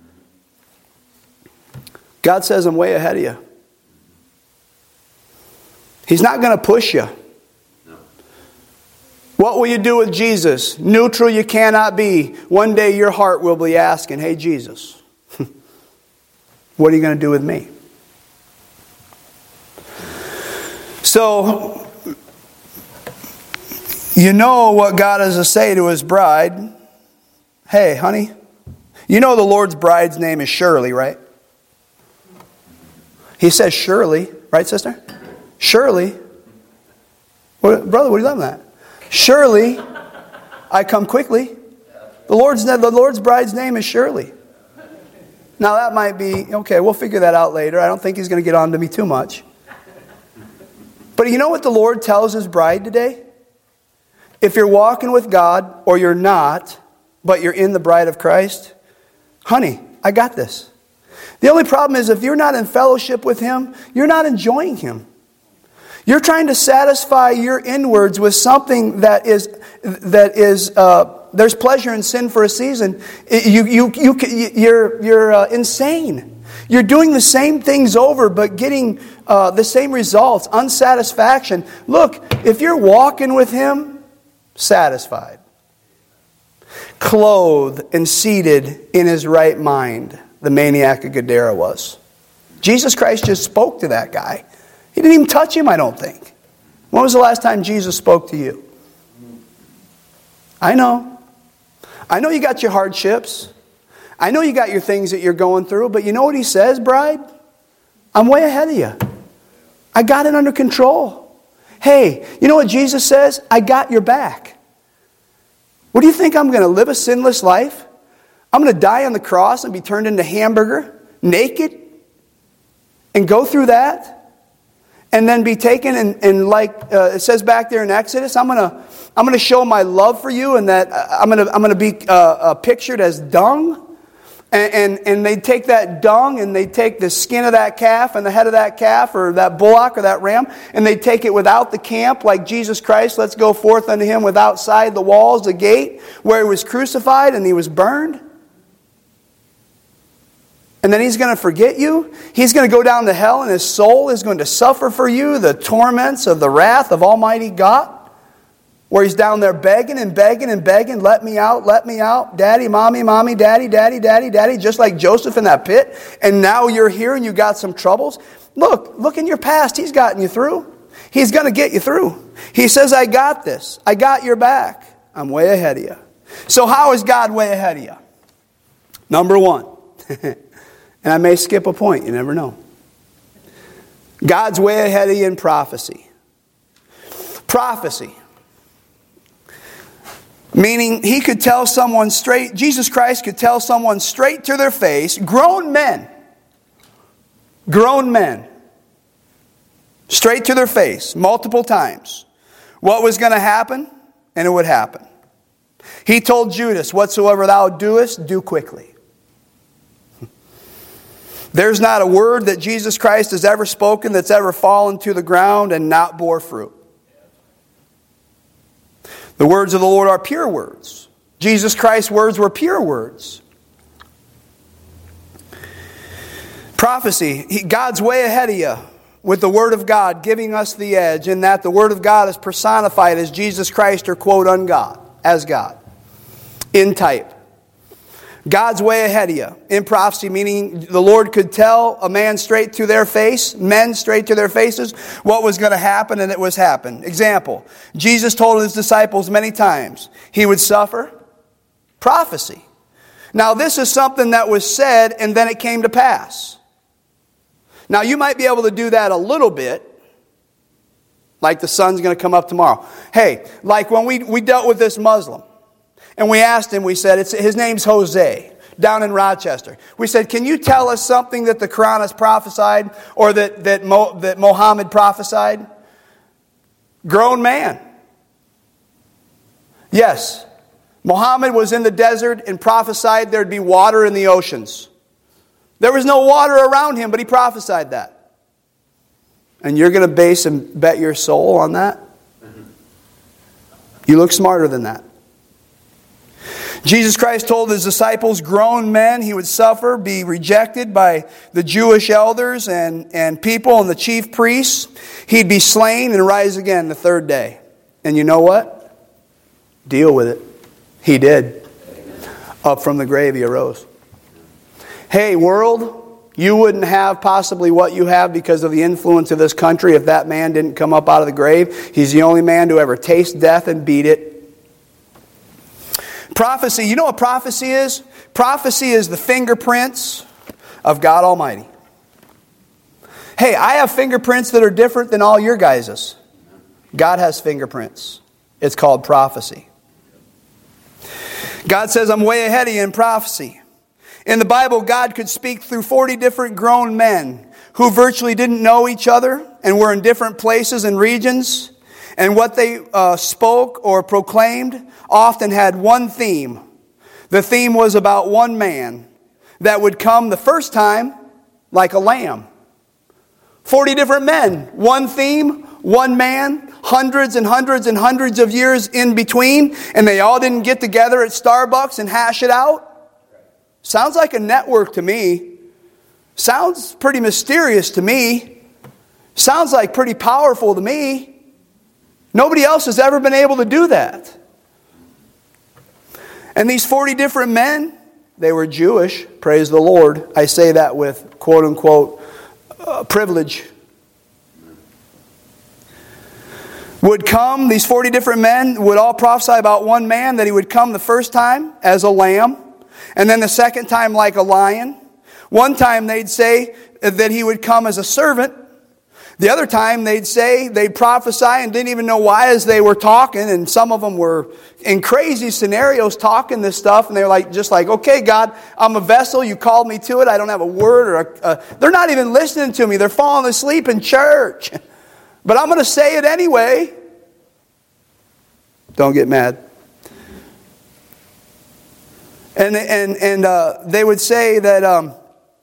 God says, I'm way ahead of you. He's not going to push you. No. What will you do with Jesus? Neutral you cannot be. One day your heart will be asking, hey, Jesus, what are you going to do with me? So, you know what God has to say to his bride. Hey, honey, you know the Lord's bride's name is Shirley, right? He says Shirley, right, sister? Shirley. Brother, what are you laughing at? Surely, I come quickly. The Lord's bride's name is Shirley. Now that might be, okay, we'll figure that out later. I don't think he's going to get on to me too much. But you know what the Lord tells his bride today? If you're walking with God or you're not, but you're in the bride of Christ, honey, I got this. The only problem is if you're not in fellowship with him, you're not enjoying him. You're trying to satisfy your inwards with something that is there's pleasure in sin for a season. You're insane. You're doing the same things over, but getting the same results, unsatisfaction. Look, if you're walking with him, satisfied, clothed and seated in his right mind, the maniac of Gadara was. Jesus Christ just spoke to that guy. He didn't even touch him, I don't think. When was the last time Jesus spoke to you? I know you got your hardships. I know you got your things that you're going through, but you know what he says, bride? I'm way ahead of you. I got it under control. Hey, you know what Jesus says? I got your back. What do you think, I'm going to live a sinless life? I'm going to die on the cross and be turned into hamburger, naked, and go through that? And then be taken and like it says back there in Exodus, I'm gonna show my love for you, and that I'm gonna be pictured as dung, and they take that dung and they take the skin of that calf and the head of that calf or that bullock or that ram, and they take it without the camp, like Jesus Christ. Let's go forth unto him with outside the walls, the gate where he was crucified and he was burned. And then he's going to forget you. He's going to go down to hell, and his soul is going to suffer for you the torments of the wrath of Almighty God. where he's down there begging and begging and begging, let me out, daddy, mommy, daddy, daddy, just like Joseph in that pit. And now you're here and you got some troubles. Look in your past, he's gotten you through. He's going to get you through. He says, I got this. I got your back. I'm way ahead of you. So how is God way ahead of you? Number one, and I may skip a point, you never know. God's way ahead of you in prophecy. Prophecy. Meaning he could tell someone straight, Jesus Christ could tell someone straight to their face, grown men, straight to their face, multiple times, what was going to happen, and it would happen. He told Judas, whatsoever thou doest, do quickly. There's not a word that Jesus Christ has ever spoken that's ever fallen to the ground and not bore fruit. The words of the Lord are pure words. Jesus Christ's words were pure words. Prophecy. God's way ahead of you with the Word of God giving us the edge in that the Word of God is personified as Jesus Christ or quote ungod, as God. In type. God's way ahead of you. In prophecy, meaning the Lord could tell a man straight to their face, men straight to their faces, what was going to happen, and it was happened. Example, Jesus told his disciples many times he would suffer. Prophecy. Now this is something that was said and then it came to pass. Now you might be able to do that a little bit, like the sun's going to come up tomorrow. Hey, like when we dealt with this Muslim, and we asked him, we said, his name's Jose, down in Rochester. We said, can you tell us something that the Quran has prophesied or that Muhammad prophesied? Grown man. Yes. Muhammad was in the desert and prophesied there'd be water in the oceans. There was no water around him, but he prophesied that. And you're going to base and bet your soul on that? You look smarter than that. Jesus Christ told his disciples, grown men, he would suffer, be rejected by the Jewish elders and people and the chief priests. He'd be slain and rise again the third day. And you know what? Deal with it. He did. Up from the grave he arose. Hey, world, you wouldn't have possibly what you have because of the influence of this country if that man didn't come up out of the grave. He's the only man to ever taste death and beat it. Prophecy, you know what prophecy is? Prophecy is the fingerprints of God Almighty. Hey, I have fingerprints that are different than all your guys's. God has fingerprints. It's called prophecy. God says, I'm way ahead of you in prophecy. In the Bible, God could speak through 40 different grown men who virtually didn't know each other and were in different places and regions. And what they spoke or proclaimed often had one theme. The theme was about one man that would come the first time like a lamb. 40 different men, one theme, one man, hundreds and hundreds and hundreds of years in between, and they all didn't get together at Starbucks and hash it out. Sounds like a network to me. Sounds pretty mysterious to me. Sounds like pretty powerful to me. Nobody else has ever been able to do that. And these 40 different men, they were Jewish, praise the Lord. I say that with quote unquote privilege. Would come, these 40 different men would all prophesy about one man, that he would come the first time as a lamb, and then the second time like a lion. One time they'd say that he would come as a servant. The other time they'd prophesy and didn't even know why as they were talking, and some of them were in crazy scenarios talking this stuff, and they were just like, okay, God, I'm a vessel, you called me to it, I don't have a word, they're not even listening to me, they're falling asleep in church. But I'm going to say it anyway. Don't get mad. And they would say that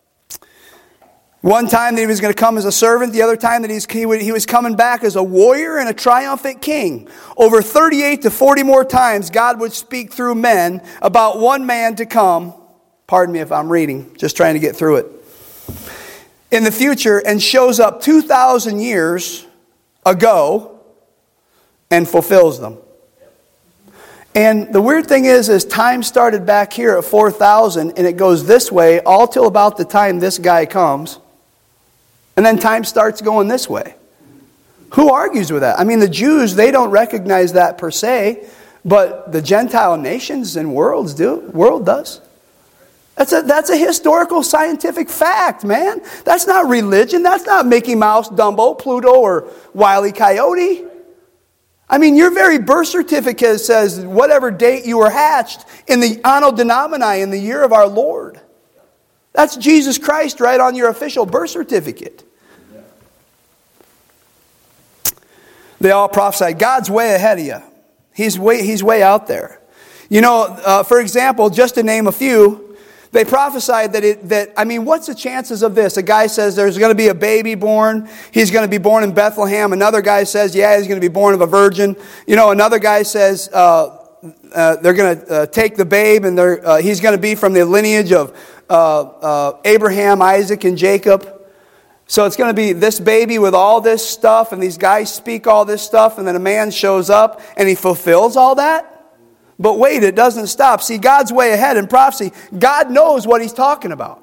one time that he was going to come as a servant, the other time that he was coming back as a warrior and a triumphant king. Over 38 to 40 more times, God would speak through men about one man to come. Pardon me if I'm reading, just trying to get through it. In the future, and shows up 2,000 years ago and fulfills them. And the weird thing is time started back here at 4,000, and it goes this way all till about the time this guy comes. And then time starts going this way. Who argues with that? I mean, the Jews, they don't recognize that per se, but the Gentile nations and world does. That's a historical scientific fact, man. That's not religion. That's not Mickey Mouse, Dumbo, Pluto, or Wile E. Coyote. I mean, your very birth certificate says whatever date you were hatched in the Anno Domini, in the year of our Lord. That's Jesus Christ right on your official birth certificate. They all prophesied. God's way ahead of you. He's way out there. You know, for example, just to name a few, they prophesied what's the chances of this? A guy says there's going to be a baby born. He's going to be born in Bethlehem. Another guy says, he's going to be born of a virgin. You know, another guy says they're going to take the babe and he's going to be from the lineage of Abraham, Isaac, and Jacob. So it's going to be this baby with all this stuff, and these guys speak all this stuff, and then a man shows up and he fulfills all that. But wait, it doesn't stop. See, God's way ahead in prophecy. God knows what He's talking about.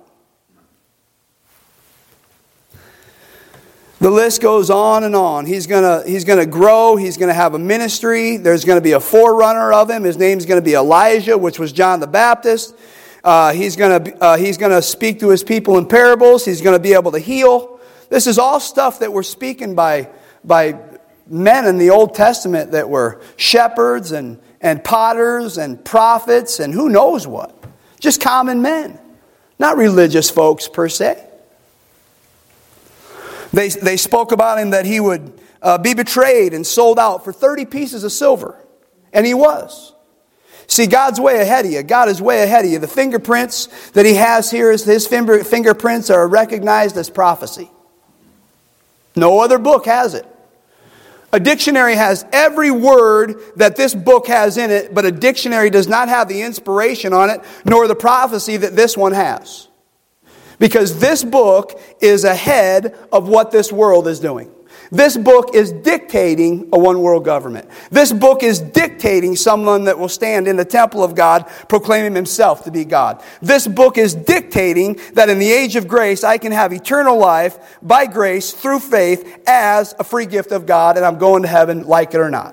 The list goes on and on. He's gonna grow. He's going to have a ministry. There's going to be a forerunner of Him. His name's going to be Elijah, which was John the Baptist. He's going to speak to His people in parables. He's going to be able to heal. This is all stuff that were spoken by men in the Old Testament that were shepherds and potters and prophets and who knows what. Just common men. Not religious folks per se. They spoke about Him that He would be betrayed and sold out for 30 pieces of silver. And He was. See, God's way ahead of you. God is way ahead of you. The fingerprints that He has here, His fingerprints are recognized as prophecy. No other book has it. A dictionary has every word that this book has in it, but a dictionary does not have the inspiration on it, nor the prophecy that this one has. Because this book is ahead of what this world is doing. This book is dictating a one-world government. This book is dictating someone that will stand in the temple of God, proclaiming himself to be God. This book is dictating that in the age of grace, I can have eternal life by grace through faith as a free gift of God, and I'm going to heaven like it or not.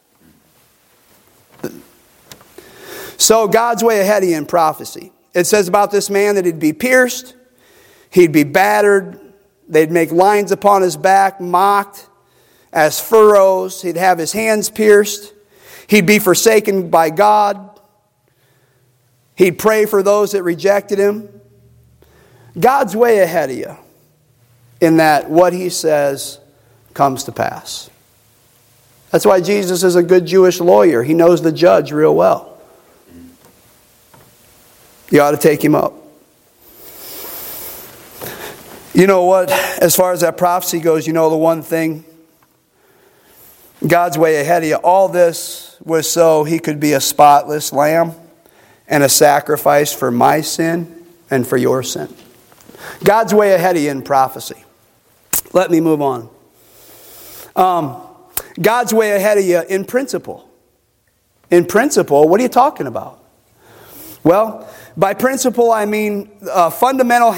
So God's way ahead of you in prophecy. It says about this man that he'd be pierced, he'd be battered, they'd make lines upon his back, mocked as furrows. He'd have his hands pierced. He'd be forsaken by God. He'd pray for those that rejected Him. God's way ahead of you in that what He says comes to pass. That's why Jesus is a good Jewish lawyer. He knows the judge real well. You ought to take him up. You know what? As far as that prophecy goes, you know the one thing? God's way ahead of you. All this was so He could be a spotless lamb and a sacrifice for my sin and for your sin. God's way ahead of you in prophecy. Let me move on. God's way ahead of you in principle. In principle, what are you talking about? Well, by principle, I mean fundamental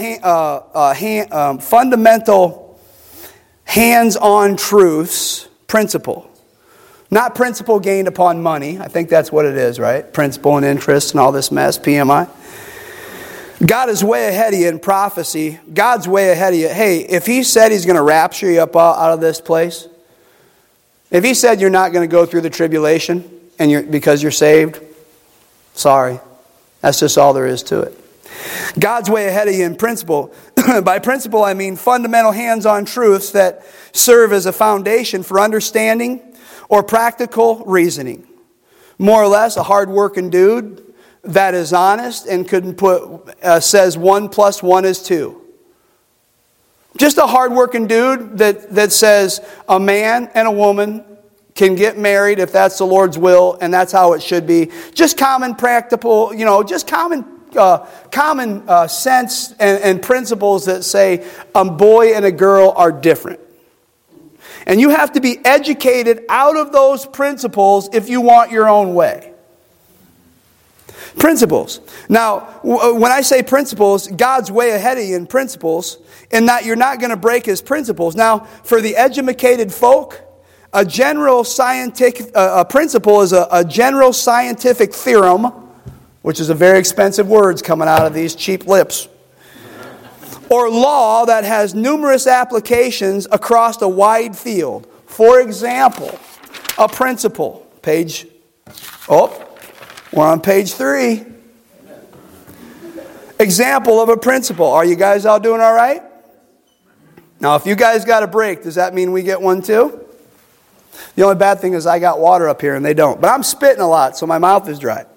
hands-on truths, principle. Not principle gained upon money. I think that's what it is, right? Principle and interest and all this mess, PMI. God is way ahead of you in prophecy. God's way ahead of you. Hey, if He said He's going to rapture you up out of this place, if He said you're not going to go through the tribulation because you're saved, sorry. That's just all there is to it. God's way ahead of you in principle. By principle, I mean fundamental hands-on truths that serve as a foundation for understanding or practical reasoning. More or less, a hard-working dude that is honest and says 1 + 1 is 2. Just a hard-working dude that says a man and a woman can get married if that's the Lord's will, and that's how it should be. Just common practical, just common sense and principles that say a boy and a girl are different. And you have to be educated out of those principles if you want your own way. Principles. Now, when I say principles, God's way ahead of you in principles, in that you're not going to break His principles. Now, for the educated folk, a general scientific principle is a general scientific theorem, which is a very expensive words coming out of these cheap lips, or law that has numerous applications across a wide field. For example, a principle. We're on page 3. Example of a principle. Are you guys all doing all right? Now, if you guys got a break, does that mean we get one too? The only bad thing is I got water up here and they don't. But I'm spitting a lot, so my mouth is dry.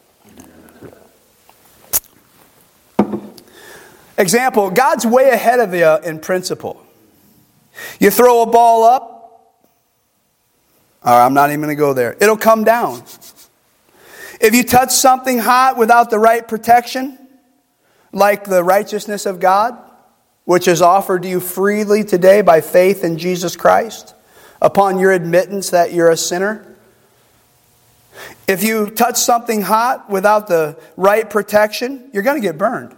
Example, God's way ahead of you in principle. You throw a ball up. All right, I'm not even going to go there. It'll come down. If you touch something hot without the right protection, like the righteousness of God, which is offered to you freely today by faith in Jesus Christ, upon your admittance that you're a sinner. If you touch something hot without the right protection, you're going to get burned.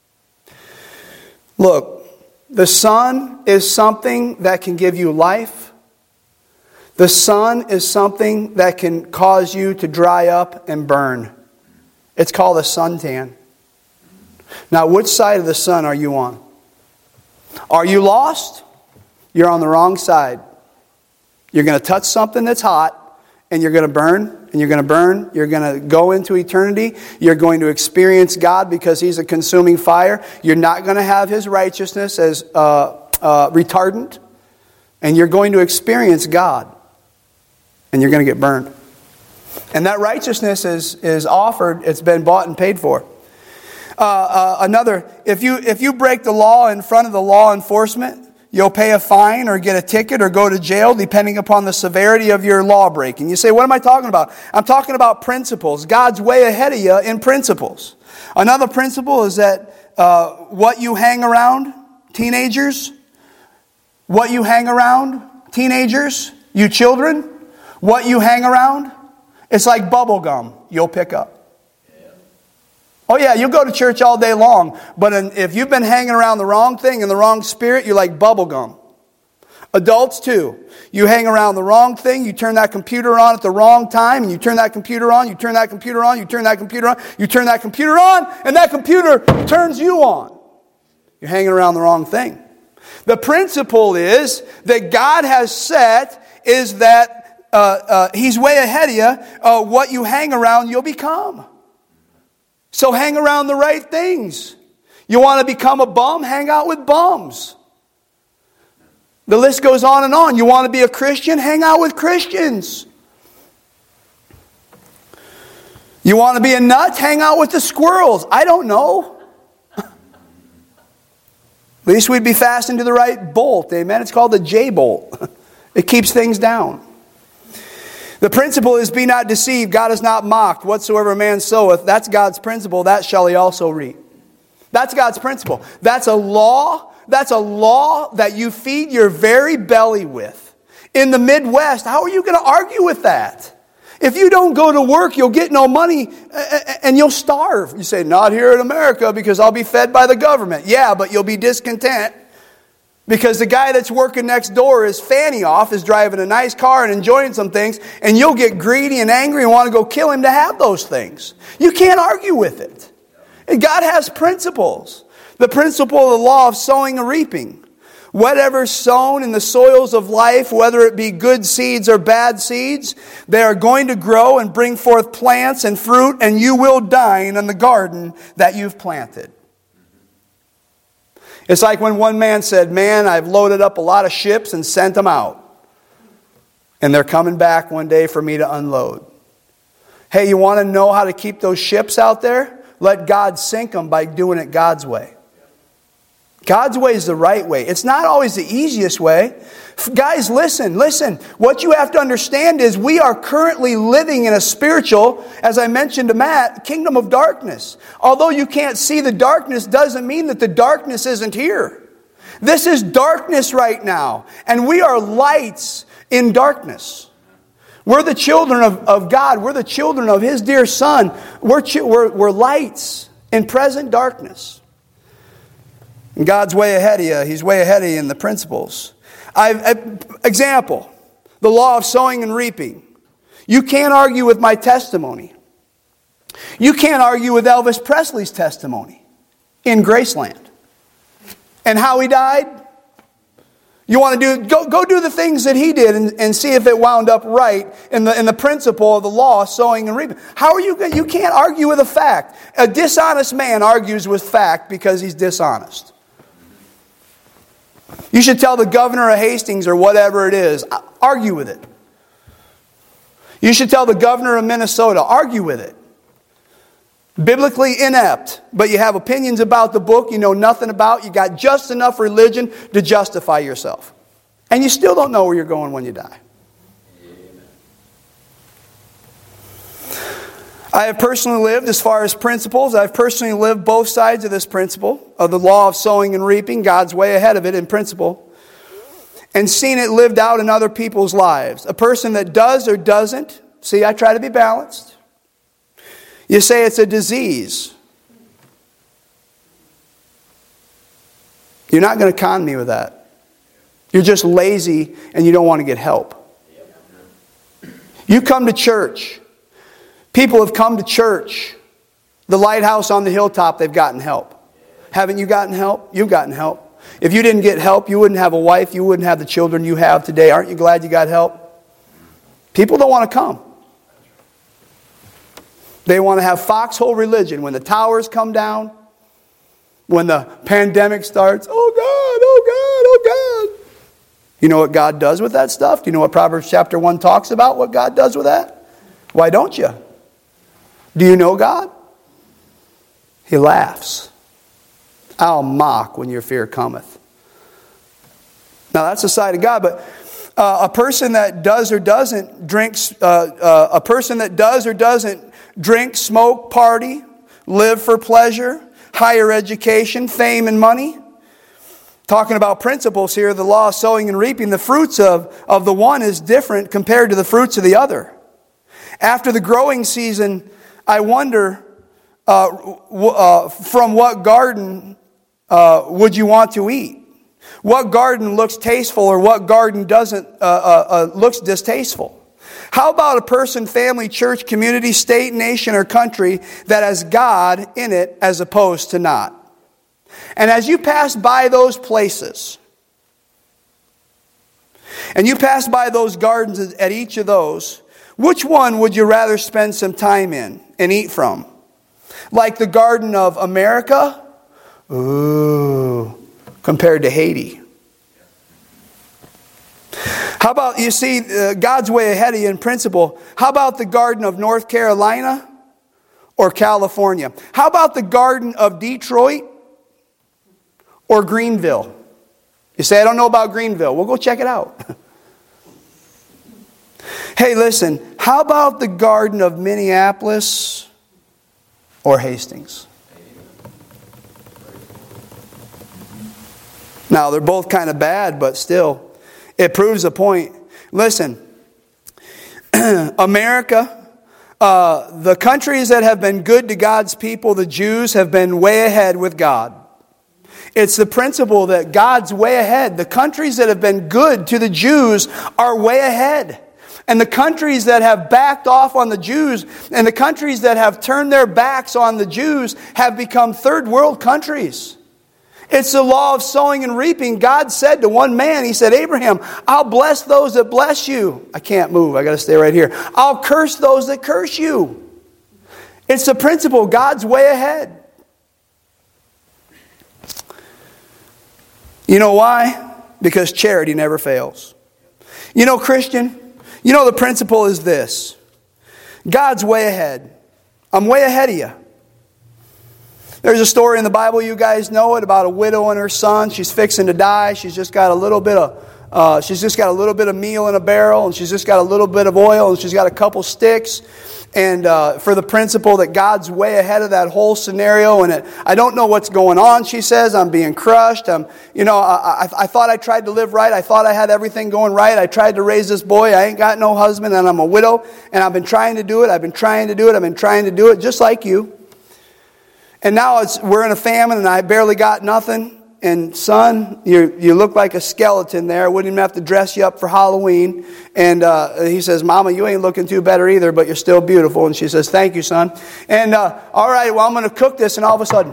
Look, the sun is something that can give you life. The sun is something that can cause you to dry up and burn. It's called a suntan. Now, which side of the sun are you on? Are you lost? You're on the wrong side. You're going to touch something that's hot, and you're going to burn, and you're going to burn. You're going to go into eternity. You're going to experience God because He's a consuming fire. You're not going to have His righteousness as retardant, and you're going to experience God, and you're going to get burned. And that righteousness is offered. It's been bought and paid for. If you break the law in front of the law enforcement, you'll pay a fine or get a ticket or go to jail depending upon the severity of your law breaking. You say, what am I talking about? I'm talking about principles. God's way ahead of you in principles. Another principle is that what you hang around, teenagers, you children, what you hang around, it's like bubble gum you'll pick up. Oh yeah, you'll go to church all day long, but if you've been hanging around the wrong thing in the wrong spirit, you're like bubble gum. Adults too. You hang around the wrong thing, you turn that computer on at the wrong time, and you turn that computer on, you turn that computer on, you turn that computer on, you turn that computer on, and that computer turns you on. You're hanging around the wrong thing. The principle is that God has set is that He's way ahead of you. What you hang around, you'll become. So hang around the right things. You want to become a bum? Hang out with bums. The list goes on and on. You want to be a Christian? Hang out with Christians. You want to be a nut? Hang out with the squirrels. I don't know. At least we'd be fastened to the right bolt. Amen. It's called the J-bolt. It keeps things down. The principle is, be not deceived. God is not mocked. Whatsoever a man soweth, that's God's principle, that shall he also reap. That's God's principle. That's a law. That's a law that you feed your very belly with. In the Midwest, how are you going to argue with that? If you don't go to work, you'll get no money and you'll starve. You say, not here in America because I'll be fed by the government. Yeah, but you'll be discontent. Because the guy that's working next door is fanny off, is driving a nice car and enjoying some things, and you'll get greedy and angry and want to go kill him to have those things. You can't argue with it. And God has principles. The principle of the law of sowing and reaping. Whatever's sown in the soils of life, whether it be good seeds or bad seeds, they are going to grow and bring forth plants and fruit, and you will dine in the garden that you've planted. It's like when one man said, man, I've loaded up a lot of ships and sent them out. And they're coming back one day for me to unload. Hey, you want to know how to keep those ships out there? Let God sink them by doing it God's way. God's way is the right way. It's not always the easiest way. Guys, listen. What you have to understand is we are currently living in a spiritual, as I mentioned to Matt, kingdom of darkness. Although you can't see the darkness doesn't mean that the darkness isn't here. This is darkness right now. And we are lights in darkness. We're the children of God. We're the children of His dear Son. We're lights in present darkness. And God's way ahead of you. He's way ahead of you in the principles. Example, the law of sowing and reaping. You can't argue with my testimony. You can't argue with Elvis Presley's testimony in Graceland. And how he died? You want to go do the things that he did and see if it wound up right in the principle of the law, sowing and reaping. How are you can't argue with a fact. A dishonest man argues with fact because he's dishonest. You should tell the governor of Hastings or whatever it is, argue with it. You should tell the governor of Minnesota, argue with it. Biblically inept, but you have opinions about the book you know nothing about. You got just enough religion to justify yourself. And you still don't know where you're going when you die. I have personally lived, as far as principles, I've personally lived both sides of this principle, of the law of sowing and reaping, God's way ahead of it in principle, and seen it lived out in other people's lives. A person that does or doesn't, see, I try to be balanced. You say it's a disease. You're not going to con me with that. You're just lazy and you don't want to get help. You come to church. People have come to church. The lighthouse on the hilltop, they've gotten help. Haven't you gotten help? You've gotten help. If you didn't get help, you wouldn't have a wife. You wouldn't have the children you have today. Aren't you glad you got help? People don't want to come. They want to have foxhole religion. When the towers come down, when the pandemic starts, oh God, oh God, oh God. You know what God does with that stuff? Do you know what Proverbs chapter 1 talks about, what God does with that? Why don't you? Do you know God? He laughs. I'll mock when your fear cometh. Now that's the side of God, but a person that does or doesn't drink, drink, smoke, party, live for pleasure, higher education, fame, and money. Talking about principles here, the law of sowing and reaping, the fruits of the one is different compared to the fruits of the other. After the growing season, I wonder from what garden would you want to eat? What garden looks tasteful or what garden doesn't looks distasteful? How about a person, family, church, community, state, nation, or country that has God in it as opposed to not? And as you pass by those places, and you pass by those gardens at each of those, which one would you rather spend some time in and eat from? Like the Garden of America? Ooh, compared to Haiti. How about, you see, God's way ahead of you in principle. How about the Garden of North Carolina or California? How about the Garden of Detroit or Greenville? You say, I don't know about Greenville. Well, go check it out. Hey, listen, how about the Garden of Minneapolis or Hastings? Now, they're both kind of bad, but still, it proves a point. Listen, America, the countries that have been good to God's people, the Jews, have been way ahead with God. It's the principle that God's way ahead. The countries that have been good to the Jews are way ahead. And the countries that have backed off on the Jews and the countries that have turned their backs on the Jews have become third world countries. It's the law of sowing and reaping. God said to one man, He said, Abraham, I'll bless those that bless you. I can't move. I got to stay right here. I'll curse those that curse you. It's the principle. God's way ahead. You know why? Because charity never fails. You know, Christian, you know the principle is this. God's way ahead. I'm way ahead of you. There's a story in the Bible, you guys know it, about a widow and her son. She's fixing to die. She's just got a little bit of meal in a barrel, and she's just got a little bit of oil, and she's got a couple sticks. And for the principle that God's way ahead of that whole scenario, and I don't know what's going on, she says. I'm being crushed. I thought I tried to live right. I thought I had everything going right. I tried to raise this boy. I ain't got no husband, and I'm a widow, and I've been trying to do it. I've been trying to do it, just like you. And now we're in a famine, and I barely got nothing. And son, you look like a skeleton there. I wouldn't even have to dress you up for Halloween. And he says, Mama, you ain't looking too better either, but you're still beautiful. And she says, thank you, son. And all right, well, I'm going to cook this. And all of a sudden,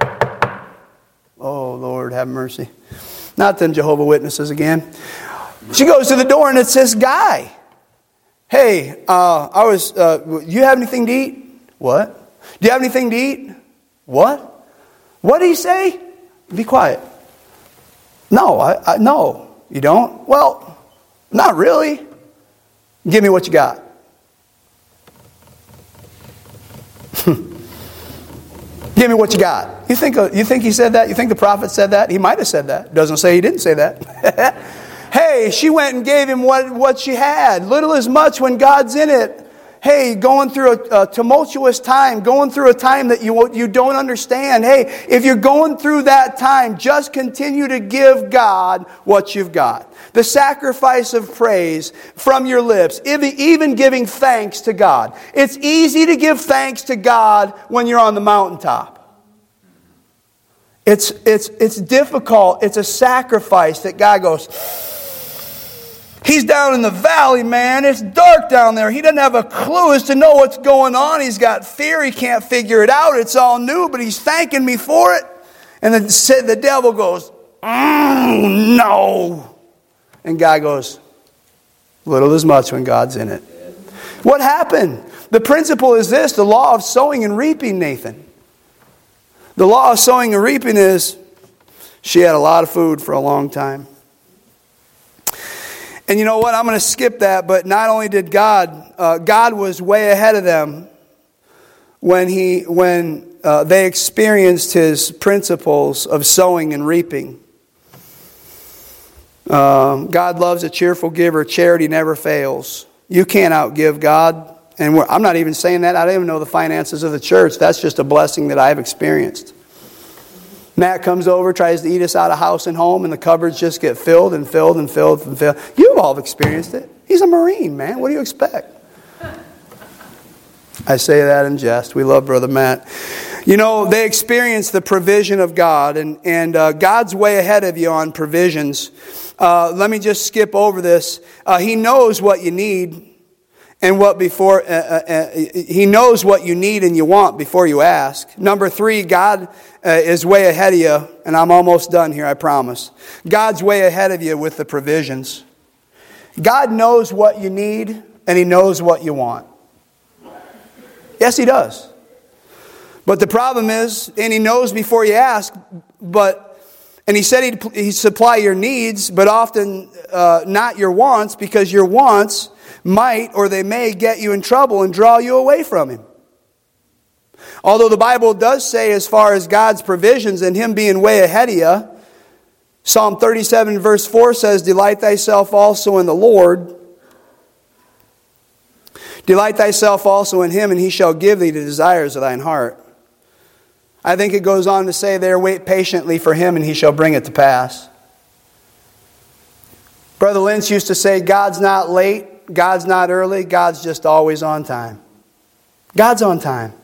oh, Lord, have mercy. Not them Jehovah's Witnesses again. She goes to the door, and it's this guy. Hey, you have anything to eat? What? Do you have anything to eat? What? What did he say? Be quiet. No, no, you don't? Well, not really. Give me what you got. Give me what you got. You think he said that? You think the prophet said that? He might have said that. Doesn't say he didn't say that. Hey, she went and gave him what she had. Little is much when God's in it. Hey, going through a tumultuous time, going through a time that you don't understand. Hey, if you're going through that time, just continue to give God what you've got. The sacrifice of praise from your lips, even giving thanks to God. It's easy to give thanks to God when you're on the mountaintop. It's difficult. It's a sacrifice that God goes, he's down in the valley, man. It's dark down there. He doesn't have a clue as to know what's going on. He's got fear. He can't figure it out. It's all new, but he's thanking me for it. And then the devil goes, no. And God goes, little is much when God's in it. What happened? The principle is this, the law of sowing and reaping, Nathan. The law of sowing and reaping is she had a lot of food for a long time. And you know what? I'm going to skip that, but not only did God was way ahead of them when they experienced His principles of sowing and reaping. God loves a cheerful giver. Charity never fails. You can't outgive God. And I'm not even saying that. I don't even know the finances of the church. That's just a blessing that I've experienced. Matt comes over, tries to eat us out of house and home, and the cupboards just get filled and filled and filled and filled. You've all experienced it. He's a Marine, man. What do you expect? I say that in jest. We love Brother Matt. You know, they experience the provision of God, and God's way ahead of you on provisions. Let me just skip over this. He knows what you need. And He knows what you need and you want before you ask. Number 3, God is way ahead of you. And I'm almost done here, I promise. God's way ahead of you with the provisions. God knows what you need and He knows what you want. Yes, He does. But the problem is, and He knows before you ask, and He said He'd supply your needs, but often not your wants, because your wants might or they may get you in trouble and draw you away from Him. Although the Bible does say, as far as God's provisions and Him being way ahead of you, Psalm 37 verse 4 says, delight thyself also in the Lord. Delight thyself also in Him, and He shall give thee the desires of thine heart. I think it goes on to say there, wait patiently for Him, and He shall bring it to pass. Brother Lynch used to say, God's not late. God's not early. God's just always on time. God's on time.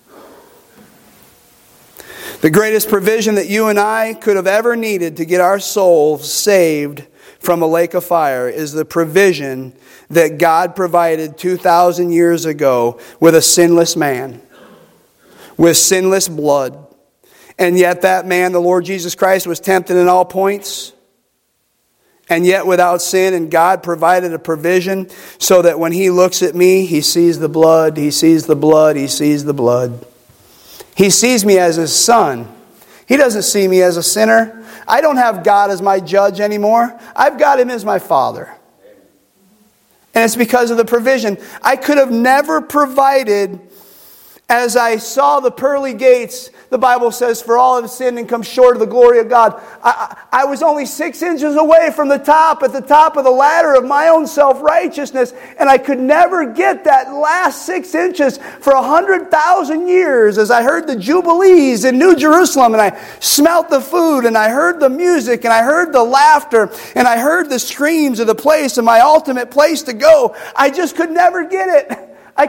The greatest provision that you and I could have ever needed to get our souls saved from a lake of fire is the provision that God provided 2,000 years ago with a sinless man, with sinless blood. And yet that man, the Lord Jesus Christ, was tempted in all points, and yet without sin, and God provided a provision so that when He looks at me, He sees the blood, He sees the blood, He sees the blood. He sees me as His son. He doesn't see me as a sinner. I don't have God as my judge anymore. I've got Him as my Father. And it's because of the provision. I could have never provided As I saw the pearly gates, the Bible says, for all have sinned and come short of the glory of God. I was only 6 inches away from at the top of the ladder of my own self-righteousness, and I could never get that last 6 inches for 100,000 years as I heard the Jubilees in New Jerusalem, and I smelt the food, and I heard the music, and I heard the laughter, and I heard the screams of the place and my ultimate place to go. I just could never get it.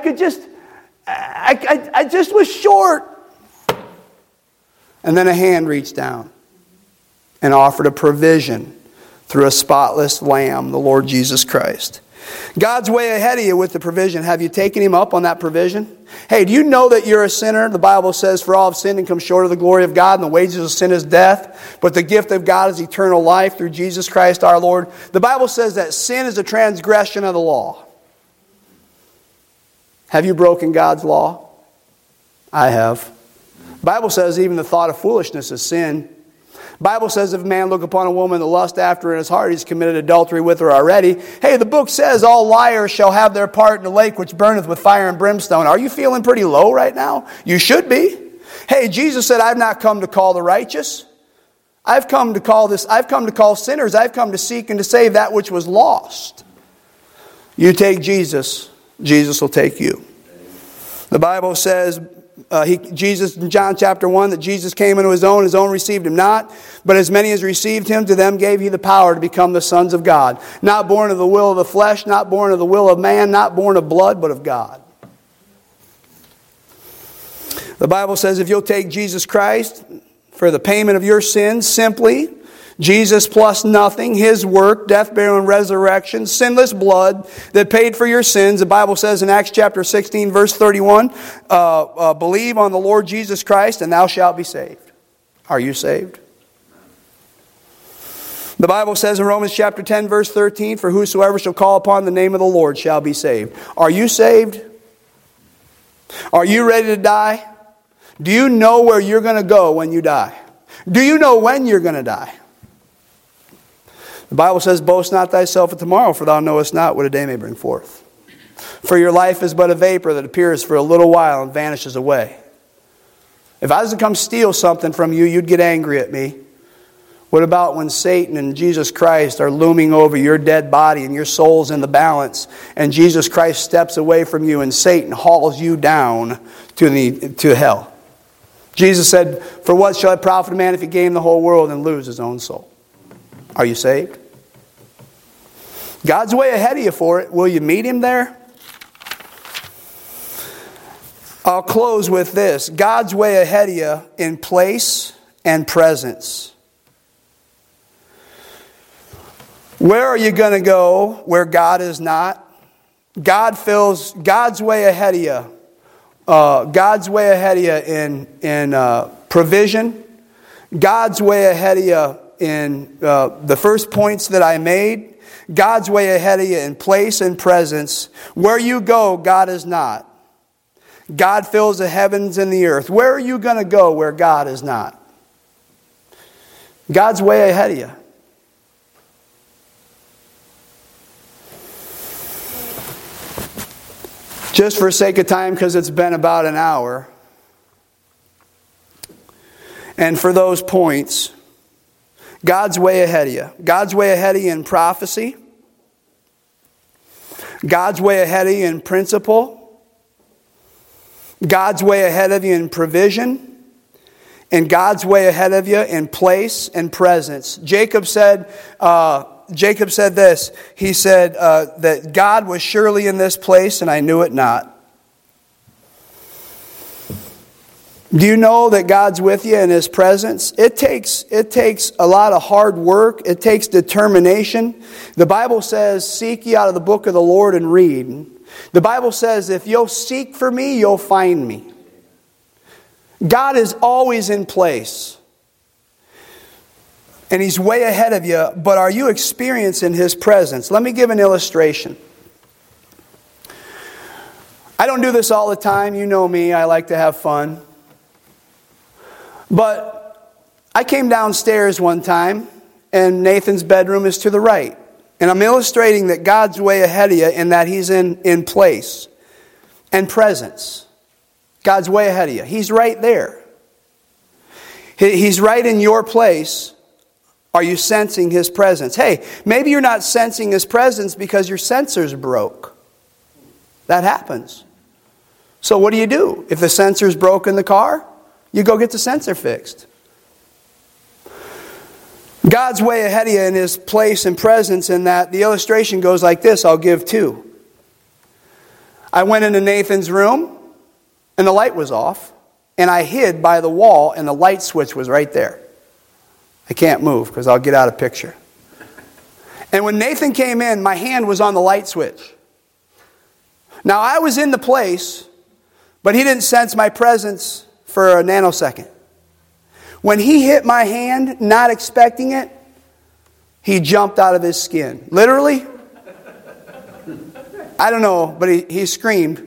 I just was short. And then a hand reached down and offered a provision through a spotless lamb, the Lord Jesus Christ. God's way ahead of you with the provision. Have you taken Him up on that provision? Hey, do you know that you're a sinner? The Bible says, for all have sinned and come short of the glory of God, and the wages of sin is death. But the gift of God is eternal life through Jesus Christ our Lord. The Bible says that sin is a transgression of the law. Have you broken God's law? I have. The Bible says even the thought of foolishness is sin. The Bible says if a man look upon a woman to lust after in his heart, he's committed adultery with her already. Hey, the book says all liars shall have their part in the lake which burneth with fire and brimstone. Are you feeling pretty low right now? You should be. Hey, Jesus said, I've not come to call the righteous. I've come to call sinners. I've come to seek and to save that which was lost. You take Jesus, Jesus will take you. The Bible says, Jesus in John chapter 1, that Jesus came into His own received Him not. But as many as received Him, to them gave He the power to become the sons of God. Not born of the will of the flesh, not born of the will of man, not born of blood, but of God. The Bible says if you'll take Jesus Christ for the payment of your sins, simply Jesus plus nothing, His work, death, burial, and resurrection, sinless blood that paid for your sins. The Bible says in Acts chapter 16, verse 31, believe on the Lord Jesus Christ and thou shalt be saved. Are you saved? The Bible says in Romans chapter 10, verse 13, for whosoever shall call upon the name of the Lord shall be saved. Are you saved? Are you ready to die? Do you know where you're going to go when you die? Do you know when you're going to die? The Bible says, boast not thyself of tomorrow, for thou knowest not what a day may bring forth. For your life is but a vapor that appears for a little while and vanishes away. If I was to come steal something from you, you'd get angry at me. What about when Satan and Jesus Christ are looming over your dead body and your soul's in the balance, and Jesus Christ steps away from you and Satan hauls you down to hell? Jesus said, for what shall it profit a man if he gain the whole world and lose his own soul? Are you saved? God's way ahead of you for it. Will you meet Him there? I'll close with this. God's way ahead of you in place and presence. Where are you going to go where God is not? God's way ahead of you. God's way ahead of you in provision. God's way ahead of you in the first points that I made. God's way ahead of you in place and presence. Where you go, God is not. God fills the heavens and the earth. Where are you going to go where God is not? God's way ahead of you. Just for sake of time, because it's been about an hour. And for those points, God's way ahead of you. God's way ahead of you in prophecy. God's way ahead of you in principle. God's way ahead of you in provision. And God's way ahead of you in place and presence. Jacob said this. He said that God was surely in this place and I knew it not. Do you know that God's with you in His presence? It takes a lot of hard work. It takes determination. The Bible says, seek ye out of the book of the Lord and read. The Bible says, if you'll seek for me, you'll find me. God is always in place. And He's way ahead of you, but are you experiencing His presence? Let me give an illustration. I don't do this all the time. You know me. I like to have fun. But I came downstairs one time, and Nathan's bedroom is to the right. And I'm illustrating that God's way ahead of you in that He's in place and presence. God's way ahead of you. He's right there. He's right in your place. Are you sensing His presence? Hey, maybe you're not sensing His presence because your sensor's broke. That happens. So what do? If the sensor's broke in the car, you go get the sensor fixed. God's way ahead of you in His place and presence, in that the illustration goes like this. I'll give two. I went into Nathan's room and the light was off, and I hid by the wall and the light switch was right there. I can't move because I'll get out of picture. And when Nathan came in, my hand was on the light switch. Now I was in the place, but he didn't sense my presence for a nanosecond. When he hit my hand, not expecting it, he jumped out of his skin. Literally. I don't know, but he screamed.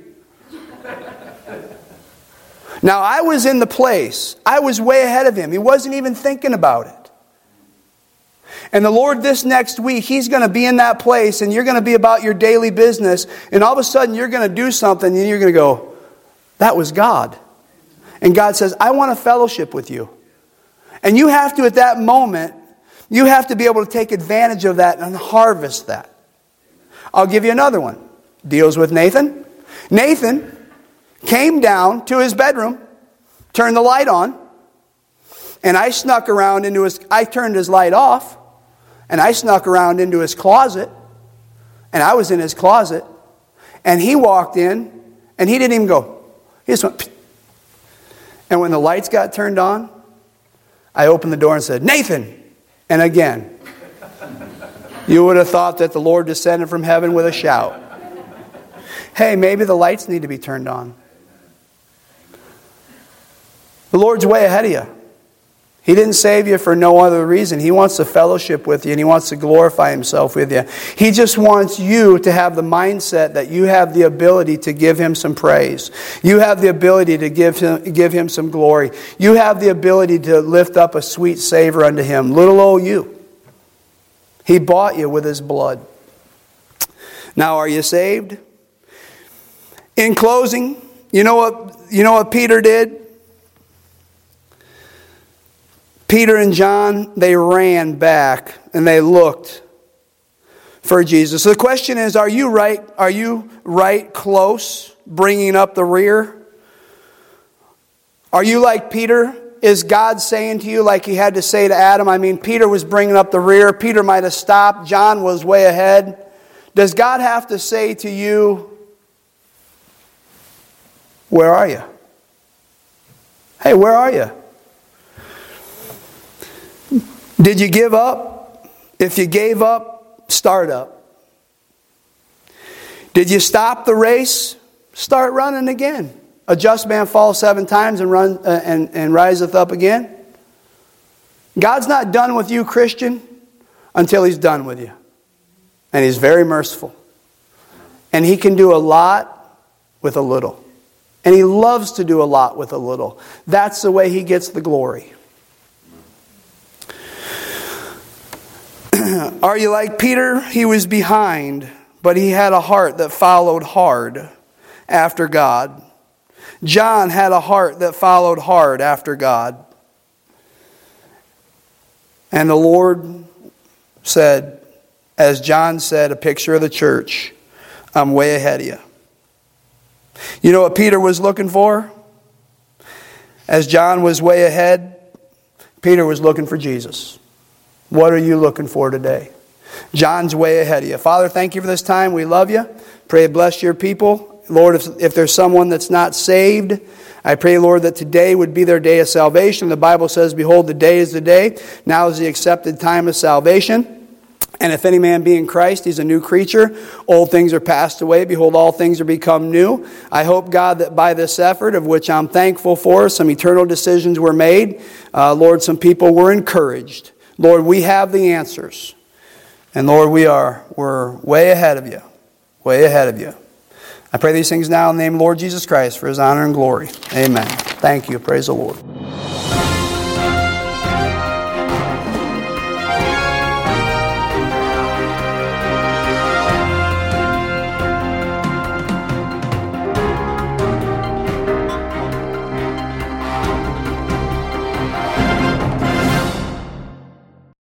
Now I was in the place. I was way ahead of him. He wasn't even thinking about it. And the Lord this next week, He's going to be in that place, and you're going to be about your daily business, and all of a sudden you're going to do something and you're going to go, that was God. And God says, I want a fellowship with you. And you have to, at that moment, you have to be able to take advantage of that and harvest that. I'll give you another one. Deals with Nathan. Nathan came down to his bedroom, turned the light on, and I snuck around into I turned his light off, and I snuck around into his closet, and I was in his closet, and he walked in, and he didn't even go. He just went, psh. And when the lights got turned on, I opened the door and said, Nathan! And again, you would have thought that the Lord descended from heaven with a shout. Hey, maybe the lights need to be turned on. The Lord's way ahead of you. He didn't save you for no other reason. He wants to fellowship with you, and He wants to glorify Himself with you. He just wants you to have the mindset that you have the ability to give Him some praise. You have the ability to give Him some glory. You have the ability to lift up a sweet savor unto Him. Little old you. He bought you with His blood. Now, are you saved? In closing, you know what Peter did? Peter and John, they ran back and they looked for Jesus. So the question is, are you right close, bringing up the rear? Are you like Peter? Is God saying to you like He had to say to Adam? I mean, Peter was bringing up the rear. Peter might have stopped. John was way ahead. Does God have to say to you, where are you? Hey, where are you? Did you give up? If you gave up, start up. Did you stop the race? Start running again. A just man falls 7 times and riseth up again. God's not done with you, Christian, until He's done with you. And He's very merciful. And He can do a lot with a little. And He loves to do a lot with a little. That's the way He gets the glory. Are you like Peter? He was behind, but he had a heart that followed hard after God. John had a heart that followed hard after God. And the Lord said, as John said, a picture of the church, I'm way ahead of you. You know what Peter was looking for? As John was way ahead, Peter was looking for Jesus. What are you looking for today? John's way ahead of you. Father, thank You for this time. We love You. Pray bless Your people. Lord, if there's someone that's not saved, I pray, Lord, that today would be their day of salvation. The Bible says, behold, the day is the day. Now is the accepted time of salvation. And if any man be in Christ, he's a new creature. Old things are passed away. Behold, all things are become new. I hope, God, that by this effort, of which I'm thankful for, some eternal decisions were made. Lord, some people were encouraged. Lord, we have the answers. And Lord, we're way ahead of You. Way ahead of You. I pray these things now in the name of the Lord Jesus Christ for His honor and glory. Amen. Thank You. Praise the Lord.